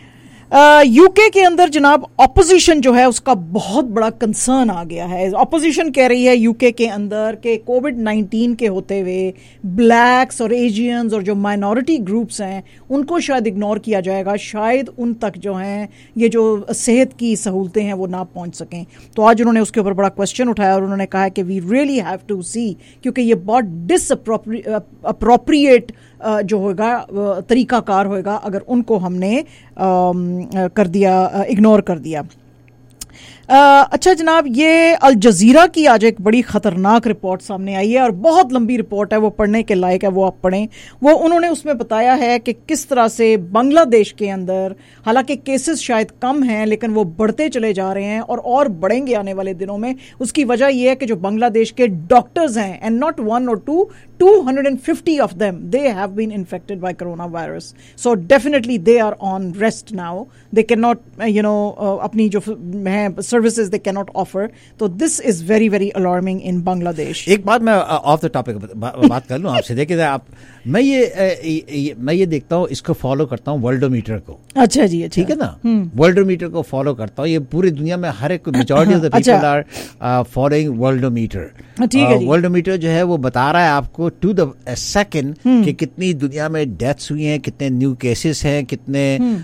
यूके के अंदर जनाब ऑपोजिशन जो है उसका बहुत बड़ा कंसर्न आ गया है. ऑपोजिशन कह रही है यूके के अंदर के कोविड-19 के होते हुए ब्लैक्स और एशियंस और जो माइनॉरिटी ग्रुप्स हैं उनको शायद इग्नोर किया जाएगा, शायद उन तक जो हैं ये जो सेहत की सहूलतें हैं वो ना पहुंच सकें. तो आज उन्होंने उसके ऊपर बड़ा क्वेश्चन उठाया और उन्होंने कहा कि we really have to see, क्योंकि ये बहुत डिसअप्रोप्रिएट जो होगा तरीकाकार होगा अगर उनको हमने कर दिया, इग्नोर कर दिया. अच्छा जनाब, ये अल जजीरा की आज एक बड़ी ख़तरनाक रिपोर्ट सामने आई है और बहुत लंबी रिपोर्ट है, वो पढ़ने के लायक है, वो आप पढ़ें. वो उन्होंने उसमें बताया है कि किस तरह से बांग्लादेश के अंदर हालांकि केसेस शायद कम हैं लेकिन वो बढ़ते चले जा रहे हैं और बढ़ेंगे आने वाले दिनों में. उसकी वजह यह है कि जो बांग्लादेश के डॉक्टर्स हैं, एंड नॉट 1 और 2, 250 of them, they have been infected by coronavirus. So definitely they are on rest now. They cannot, अपनी जो है services they cannot offer. So this is very, very alarming in Bangladesh. एक बात मैं of the topic बात कर लूँ आपसे. देखिए आप, मैं ये देखता हूँ, इसको फॉलो करता हूँ वर्ल्डोमीटर को. अच्छा जी, अच्छा, ठीक है ना, वर्ल्डोमीटर को फॉलो करता हूँ. ये पूरी दुनिया में हर एक majority of the people are following Worldometer. Worldometer जो है वो बता रहा है आपको टू द सेकंड कि कितनी दुनिया में डेथ्स हुई हैं, कितने न्यू केसेस हैं, कितने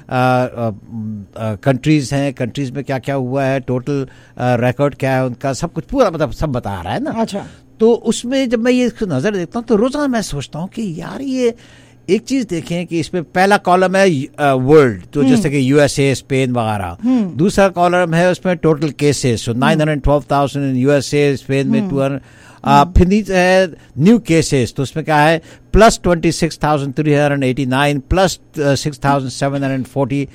कंट्रीज हैं, कंट्रीज में क्या क्या हुआ है, टोटल रिकॉर्ड क्या है उनका, सब कुछ पूरा मतलब सब बता रहा है ना. अच्छा, तो उसमें जब मैं ये नजर देखता हूँ तो रोजाना मैं सोचता हूँ कि यार ये एक चीज देखें कि इसमें पहला कॉलम है वर्ल्ड, तो जैसे कि यूएसए, स्पेन वगैरह. दूसरा कॉलम है उसमें total cases, 912,000 in USA, Spain में 200. फिर नीचे है न्यू केसेस, तो उसमें क्या है प्लस 26,389 प्लस 6,740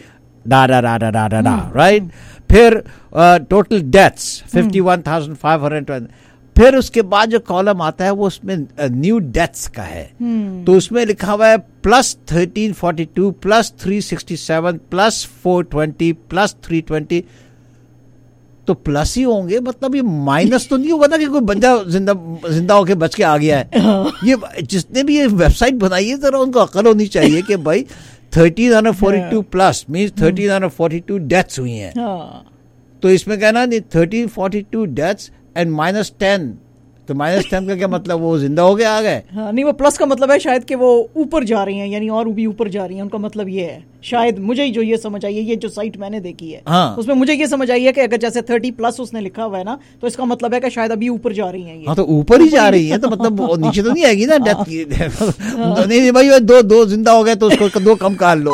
राइट. फिर टोटल डेथ्स 51,520 پھر اس کے بعد جو کالم آتا ہے وہ اس میں نیو ڈیتھس کا ہے, تو اس میں لکھا ہوا ہے +1342 +367 +420 +320, تو پلس ہی ہوں گے, مطلب یہ مائنس تو نہیں ہوگا نا کہ کوئی بندہ زندہ ہو کے بچ کے آ گیا ہے. یہ جتنے بھی یہ ویب سائٹ بنائی ہے ذرا ان کو عقل ہونی چاہیے کہ بھائی 1342 پلس مینس 1342 ڈیتھس ہوئی ہیں, تو اس میں کہنا نہیں 1342 ڈیتھس اینڈ -10, تو -10 کا کیا مطلب وہ زندہ ہو گیا آ گئے؟ نہیں, وہ پلس کا مطلب ہے شاید کہ وہ اوپر جا رہی ہیں, یعنی اور بھی اوپر جا رہی ہیں, ان کا مطلب یہ ہے شاید. مجھے جو یہ سمجھ آئی ہے, یہ جو سائٹ میں نے دیکھی ہے اس میں مجھے یہ سمجھ آئی ہے کہ اگر جیسے 30+ اس نے لکھا ہوا ہے نا, تو اس کا مطلب ہے کہ شاید ابھی اوپر جا رہی ہیں. ہاں تو اوپر ہی جا رہی ہیں, تو مطلب نیچے تو نہیں آئے گی نا ڈیتھ کی. نہیں بھائی دو زندہ ہو گئے تو اس کو 2 کم کر لو.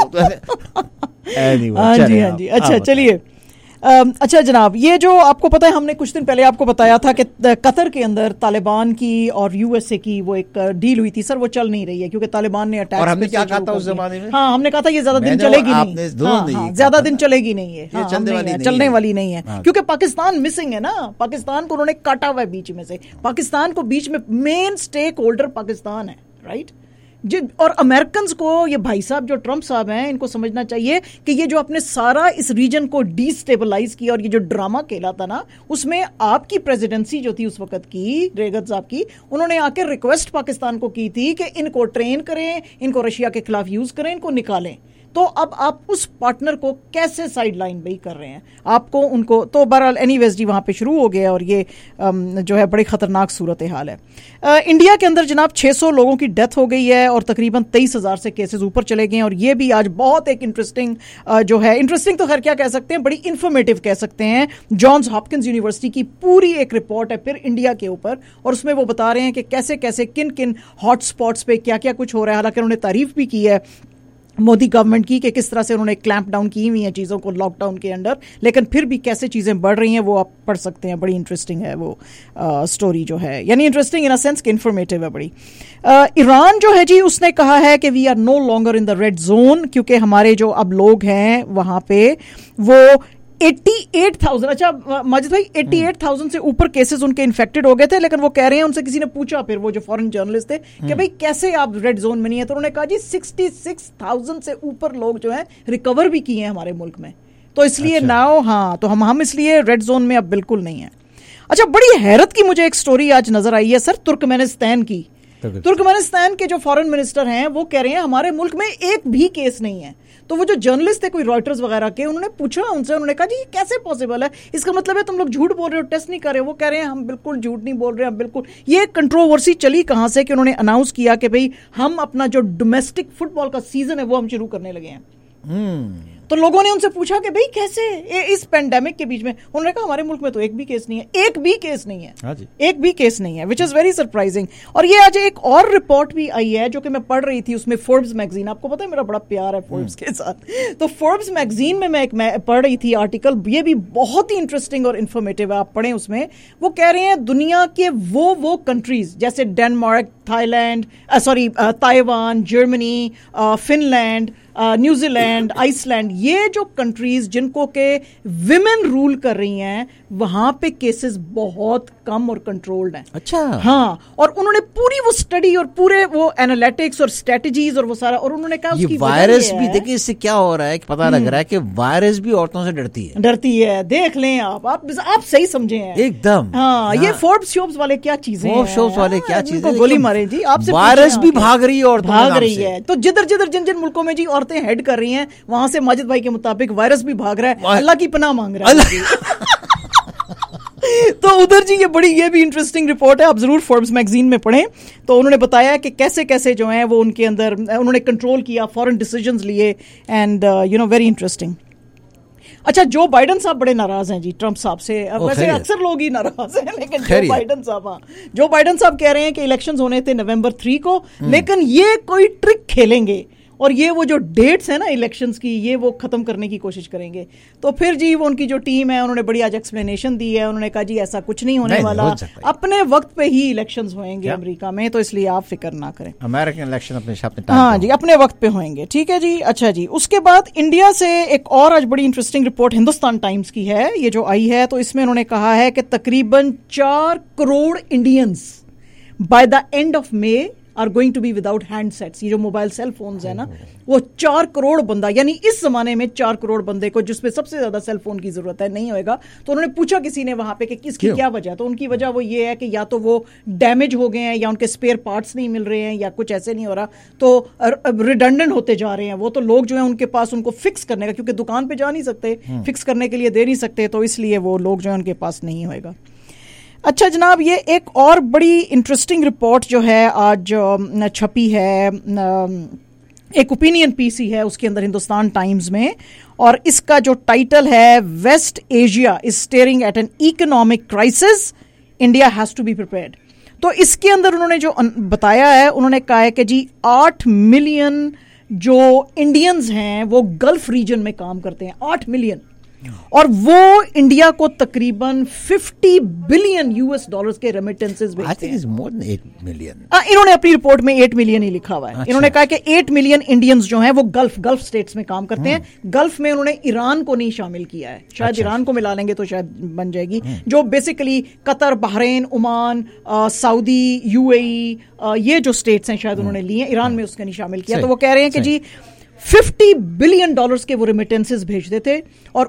ہاں جی, اچھا چلیے. اچھا جناب, یہ جو آپ کو پتا ہے ہم نے کچھ دن پہلے آپ کو بتایا تھا کہ قطر کے اندر طالبان کی اور USA کی وہ ایک ڈیل ہوئی تھی سر, وہ چل نہیں رہی ہے کیونکہ طالبان نے اٹیک. اور ہم نے کیا کہا تھا اس زمانے میں؟ ہاں, ہم نے کہا تھا یہ زیادہ دن چلے گی نہیں, زیادہ دن چلے گی نہیں ہے, چلنے والی نہیں ہے, کیونکہ پاکستان مسنگ ہے نا. پاکستان کو انہوں نے کاٹا ہوا ہے بیچ میں سے, پاکستان کو بیچ میں مین سٹیک ہولڈر پاکستان ہے, رائٹ. اور امریکنز کو, یہ بھائی صاحب جو ٹرمپ صاحب ہیں, ان کو سمجھنا چاہیے کہ یہ جو اپنے سارا اس ریجن کو ڈی سٹیبلائز کیا اور یہ جو ڈرامہ کھیلا تھا نا, اس میں آپ کی پریزیڈنسی جو تھی اس وقت کی, ریگن صاحب کی, انہوں نے آ کے ریکویسٹ پاکستان کو کی تھی کہ ان کو ٹرین کریں, ان کو رشیا کے خلاف یوز کریں, ان کو نکالیں. تو اب آپ اس پارٹنر کو کیسے سائڈ لائن بھی کر رہے ہیں, آپ کو ان کو, تو بہرحال اینی ویز جی وہاں پہ شروع ہو گیا, اور یہ جو ہے بڑی خطرناک صورتحال ہے. انڈیا کے اندر جناب 600 لوگوں کی ڈیتھ ہو گئی ہے اور تقریباً 23,000 سے کیسز اوپر چلے گئے ہیں, اور یہ بھی آج بہت ایک انٹرسٹنگ جو ہے, انٹرسٹنگ تو خیر کیا کہہ سکتے ہیں, بڑی انفارمیٹیو کہہ سکتے ہیں, جانز ہاپکنز یونیورسٹی کی پوری ایک رپورٹ ہے پھر انڈیا کے اوپر, اور اس میں وہ بتا رہے ہیں کہ کیسے کیسے کن کن ہاٹ سپاٹس پہ کیا کیا کچھ ہو رہا ہے. حالانکہ انہوں نے تعریف بھی کی ہے مودی گورنمنٹ کی کہ کس طرح سے انہوں نے کلیمپ ڈاؤن کی ہوئی ہیں چیزوں کو لاک ڈاؤن کے انڈر, لیکن پھر بھی کیسے چیزیں بڑھ رہی ہیں وہ آپ پڑھ سکتے ہیں. بڑی انٹرسٹنگ ہے وہ سٹوری جو ہے, یعنی انٹرسٹنگ ان اے سینس کہ انفارمیٹیو ہے بڑی. ایران جو ہے جی, اس نے کہا ہے کہ we are no longer in the red zone, کیونکہ ہمارے جو اب لوگ ہیں وہاں پہ وہ 88,000, اچھا ماجد بھائی 88,000 سے اوپر کیسز ان کے انفیکٹڈ ہو گئے تھے, لیکن وہ کہہ رہے ہیں, ان سے کسی نے پوچھا پھر وہ جو فورن جرنلسٹ تھے کہ بھئی کیسے آپ ریڈ زون میں نہیں ہیں, تو انہوں نے کہا جی 66,000 سے اوپر لوگ جو ہیں ریکور بھی کیے ہیں ہمارے ملک میں, تو اس لیے ناؤ ہاں, تو ہم اس لیے ریڈ زون میں اب بالکل نہیں ہیں. اچھا, بڑی حیرت کی مجھے ایک سٹوری آج نظر آئی ہے سر, ترکمانستان کی. ترکمانستان کے جو فارن منسٹر ہیں وہ کہہ رہے ہیں ہمارے ملک میں ایک بھی کیس نہیں ہے. تو وہ جو جرنلسٹ تھے کوئی رائٹرز وغیرہ کے, انہوں نے پوچھا ان سے, انہوں نے کہا جی یہ کیسے پاسبل ہے, اس کا مطلب ہے تم لوگ جھوٹ بول رہے ہو, ٹیسٹ نہیں کر رہے. وہ کہہ رہے ہیں ہم بالکل جھوٹ نہیں بول رہے ہیں, ہم بالکل. یہ کنٹروورسی چلی کہاں سے کہ انہوں نے اناؤنس کیا کہ بھئی ہم اپنا جو ڈومیسٹک فٹ بال کا سیزن ہے وہ ہم شروع کرنے لگے ہیں. تو لوگوں نے ان سے پوچھا کہ بھئی کیسے اس پینڈیمک کے بیچ میں, انہوں نے کہا ہمارے ملک میں تو ایک بھی کیس نہیں ہے, ایک بھی کیس نہیں ہے, ایک بھی کیس نہیں ہے, وچ از ویری سرپرائزنگ. اور یہ آج ایک اور رپورٹ بھی آئی ہے جو کہ میں پڑھ رہی تھی, اس میں فوربس میگزین, آپ کو پتا ہے میرا بڑا پیار ہے فوربس کے ساتھ, تو فوربس میگزین میں میں پڑھ رہی تھی آرٹیکل, یہ بھی بہت ہی انٹرسٹنگ اور انفارمیٹیو ہے, آپ پڑھیں اس میں. وہ کہہ رہے ہیں دنیا کے وہ کنٹریز جیسے Denmark, Thailand, Taiwan, Germany, Finland, New Zealand, Iceland, یہ جو کنٹریز جن کو کہ ویمن رول کر رہی ہیں, وہاں پہ کیسز بہت کم اور کنٹرولڈ ہیں. اچھا ہاں, اور انہوں نے پوری وہ اسٹڈی اور پورے وہ اینالیٹکس اور اسٹریٹجیز اور وہ سارا, اور انہوں نے کہا یہ وائرس بھی دیکھیں اس سے کیا ہو رہا ہے, پتہ لگ رہا ہے کہ وائرس بھی عورتوں سے ڈرتی ہے. دیکھ لیں آپ صحیح سمجھے ہیں ایک دم. ہاں, یہ فوربس شوبس والے کیا چیزیں ہیں, شوبس والے کیا چیزیں, گولی مارے جی, آپ سے وائرس بھی بھاگ رہی ہے اور بھاگ رہی ہے. تو جدھر جن ملکوں میں جی عورتیں ہیڈ کر رہی ہیں, وہاں سے ماجد بھائی کے مطابق وائرس بھی بھاگ رہا ہے, اللہ کی پناہ مانگ رہا ہے. تو ادھر جی یہ بھی انٹرسٹنگ رپورٹ ہے, آپ ضرور فوربس میگزین میں پڑھیں. تو انہوں نے بتایا کہ کیسے کیسے جو ہیں وہ ان کے اندر انہوں نے کنٹرول کیا, فورن ڈیسیجنز لیے, اینڈ ویری انٹرسٹنگ. اچھا, جو بائیڈن صاحب بڑے ناراض ہیں جی ٹرمپ صاحب سے, ویسے اکثر لوگ ہی ناراض ہیں, لیکن جو بائیڈن صاحب کہہ رہے ہیں کہ الیکشنز ہونے تھے نومبر 3 کو, لیکن یہ کوئی ٹرک کھیلیں گے, اور یہ وہ جو ڈیٹس ہیں نا الیکشنز کی, یہ وہ ختم کرنے کی کوشش کریں گے. تو پھر جی وہ ان کی جو ٹیم ہے انہوں نے بڑی آج ایکسپلینیشن دی ہے, انہوں نے کہا جی ایسا کچھ نہیں ہونے والا, اپنے وقت پہ ہی الیکشنز ہوئیں گے امریکہ میں, تو اس لیے آپ فکر نہ کریں, امریکن الیکشن اپنے ہاں جی اپنے وقت پہ ہوئیں گے. ٹھیک ہے جی. اچھا جی, اس کے بعد انڈیا سے ایک اور آج بڑی انٹرسٹنگ رپورٹ ہندوستان ٹائمز کی ہے, یہ جو آئی ہے, تو اس میں انہوں نے کہا ہے کہ تقریباً 4 crore Indians by the end of May are going to be without handsets. یہ جو موبائل سیل فونز ہیں نا, وہ 4 کروڑ بندہ, یعنی اس زمانے میں 4 کروڑ بندے کو جس پہ سب سے زیادہ سیل فون کی ضرورت ہے نہیں ہوئے گا. تو انہوں نے پوچھا کسی نے وہاں پہ کہ اس کی کیا وجہ, تو ان کی وجہ وہ یہ ہے کہ یا تو وہ ڈیمیج ہو گئے ہیں, یا ان کے اسپیئر پارٹس نہیں مل رہے ہیں, یا کچھ ایسے نہیں ہو رہا, تو ریڈنڈنٹ ہوتے جا رہے ہیں وہ. تو لوگ جو ہیں ان کے پاس ان کو فکس کرنے کا, کیونکہ دکان پہ جا نہیں سکتے, فکس کرنے کے لیے دے نہیں سکتے, تو اس لیے وہ لوگ جو ہیں ان کے پاس نہیں ہوئے گا. اچھا جناب, یہ ایک اور بڑی انٹرسٹنگ رپورٹ جو ہے آج چھپی ہے, ایک اوپینین پیس ہی ہے اس کے اندر ہندوستان ٹائمز میں, اور اس کا جو ٹائٹل ہے West Asia is staring at an economic crisis, India has to be prepared. تو اس کے اندر انہوں نے جو بتایا ہے, انہوں نے کہا ہے کہ جی 8 ملین جو انڈینز ہیں وہ گلف ریجن میں کام کرتے ہیں, 8 ملین, اور وہ انڈیا کو تقریباً $50 بلین کے ریمیٹنسز بھیجتے ہیں. انہوں نے اپنی رپورٹ میں 8 ملین ہی لکھا ہوا ہے. انہوں نے کہا کہ 8 ملین انڈینز جو ہیں وہ گلف اسٹیٹس میں کام کرتے ہیں. گلف میں انہوں نے ایران کو نہیں شامل کیا ہے, شاید ایران کو ملا لیں گے تو شاید بن جائے گی, جو basically Qatar, Bahrain, Oman, Saudi, UAE, یہ جو اسٹیٹس ہیں شاید انہوں نے لی ہیں, ایران میں اس کا نہیں شامل کیا. تو وہ کہہ رہے ہیں کہ جی $50 بلین کے وہ ریمیٹنسز بھیجتے تھے, اور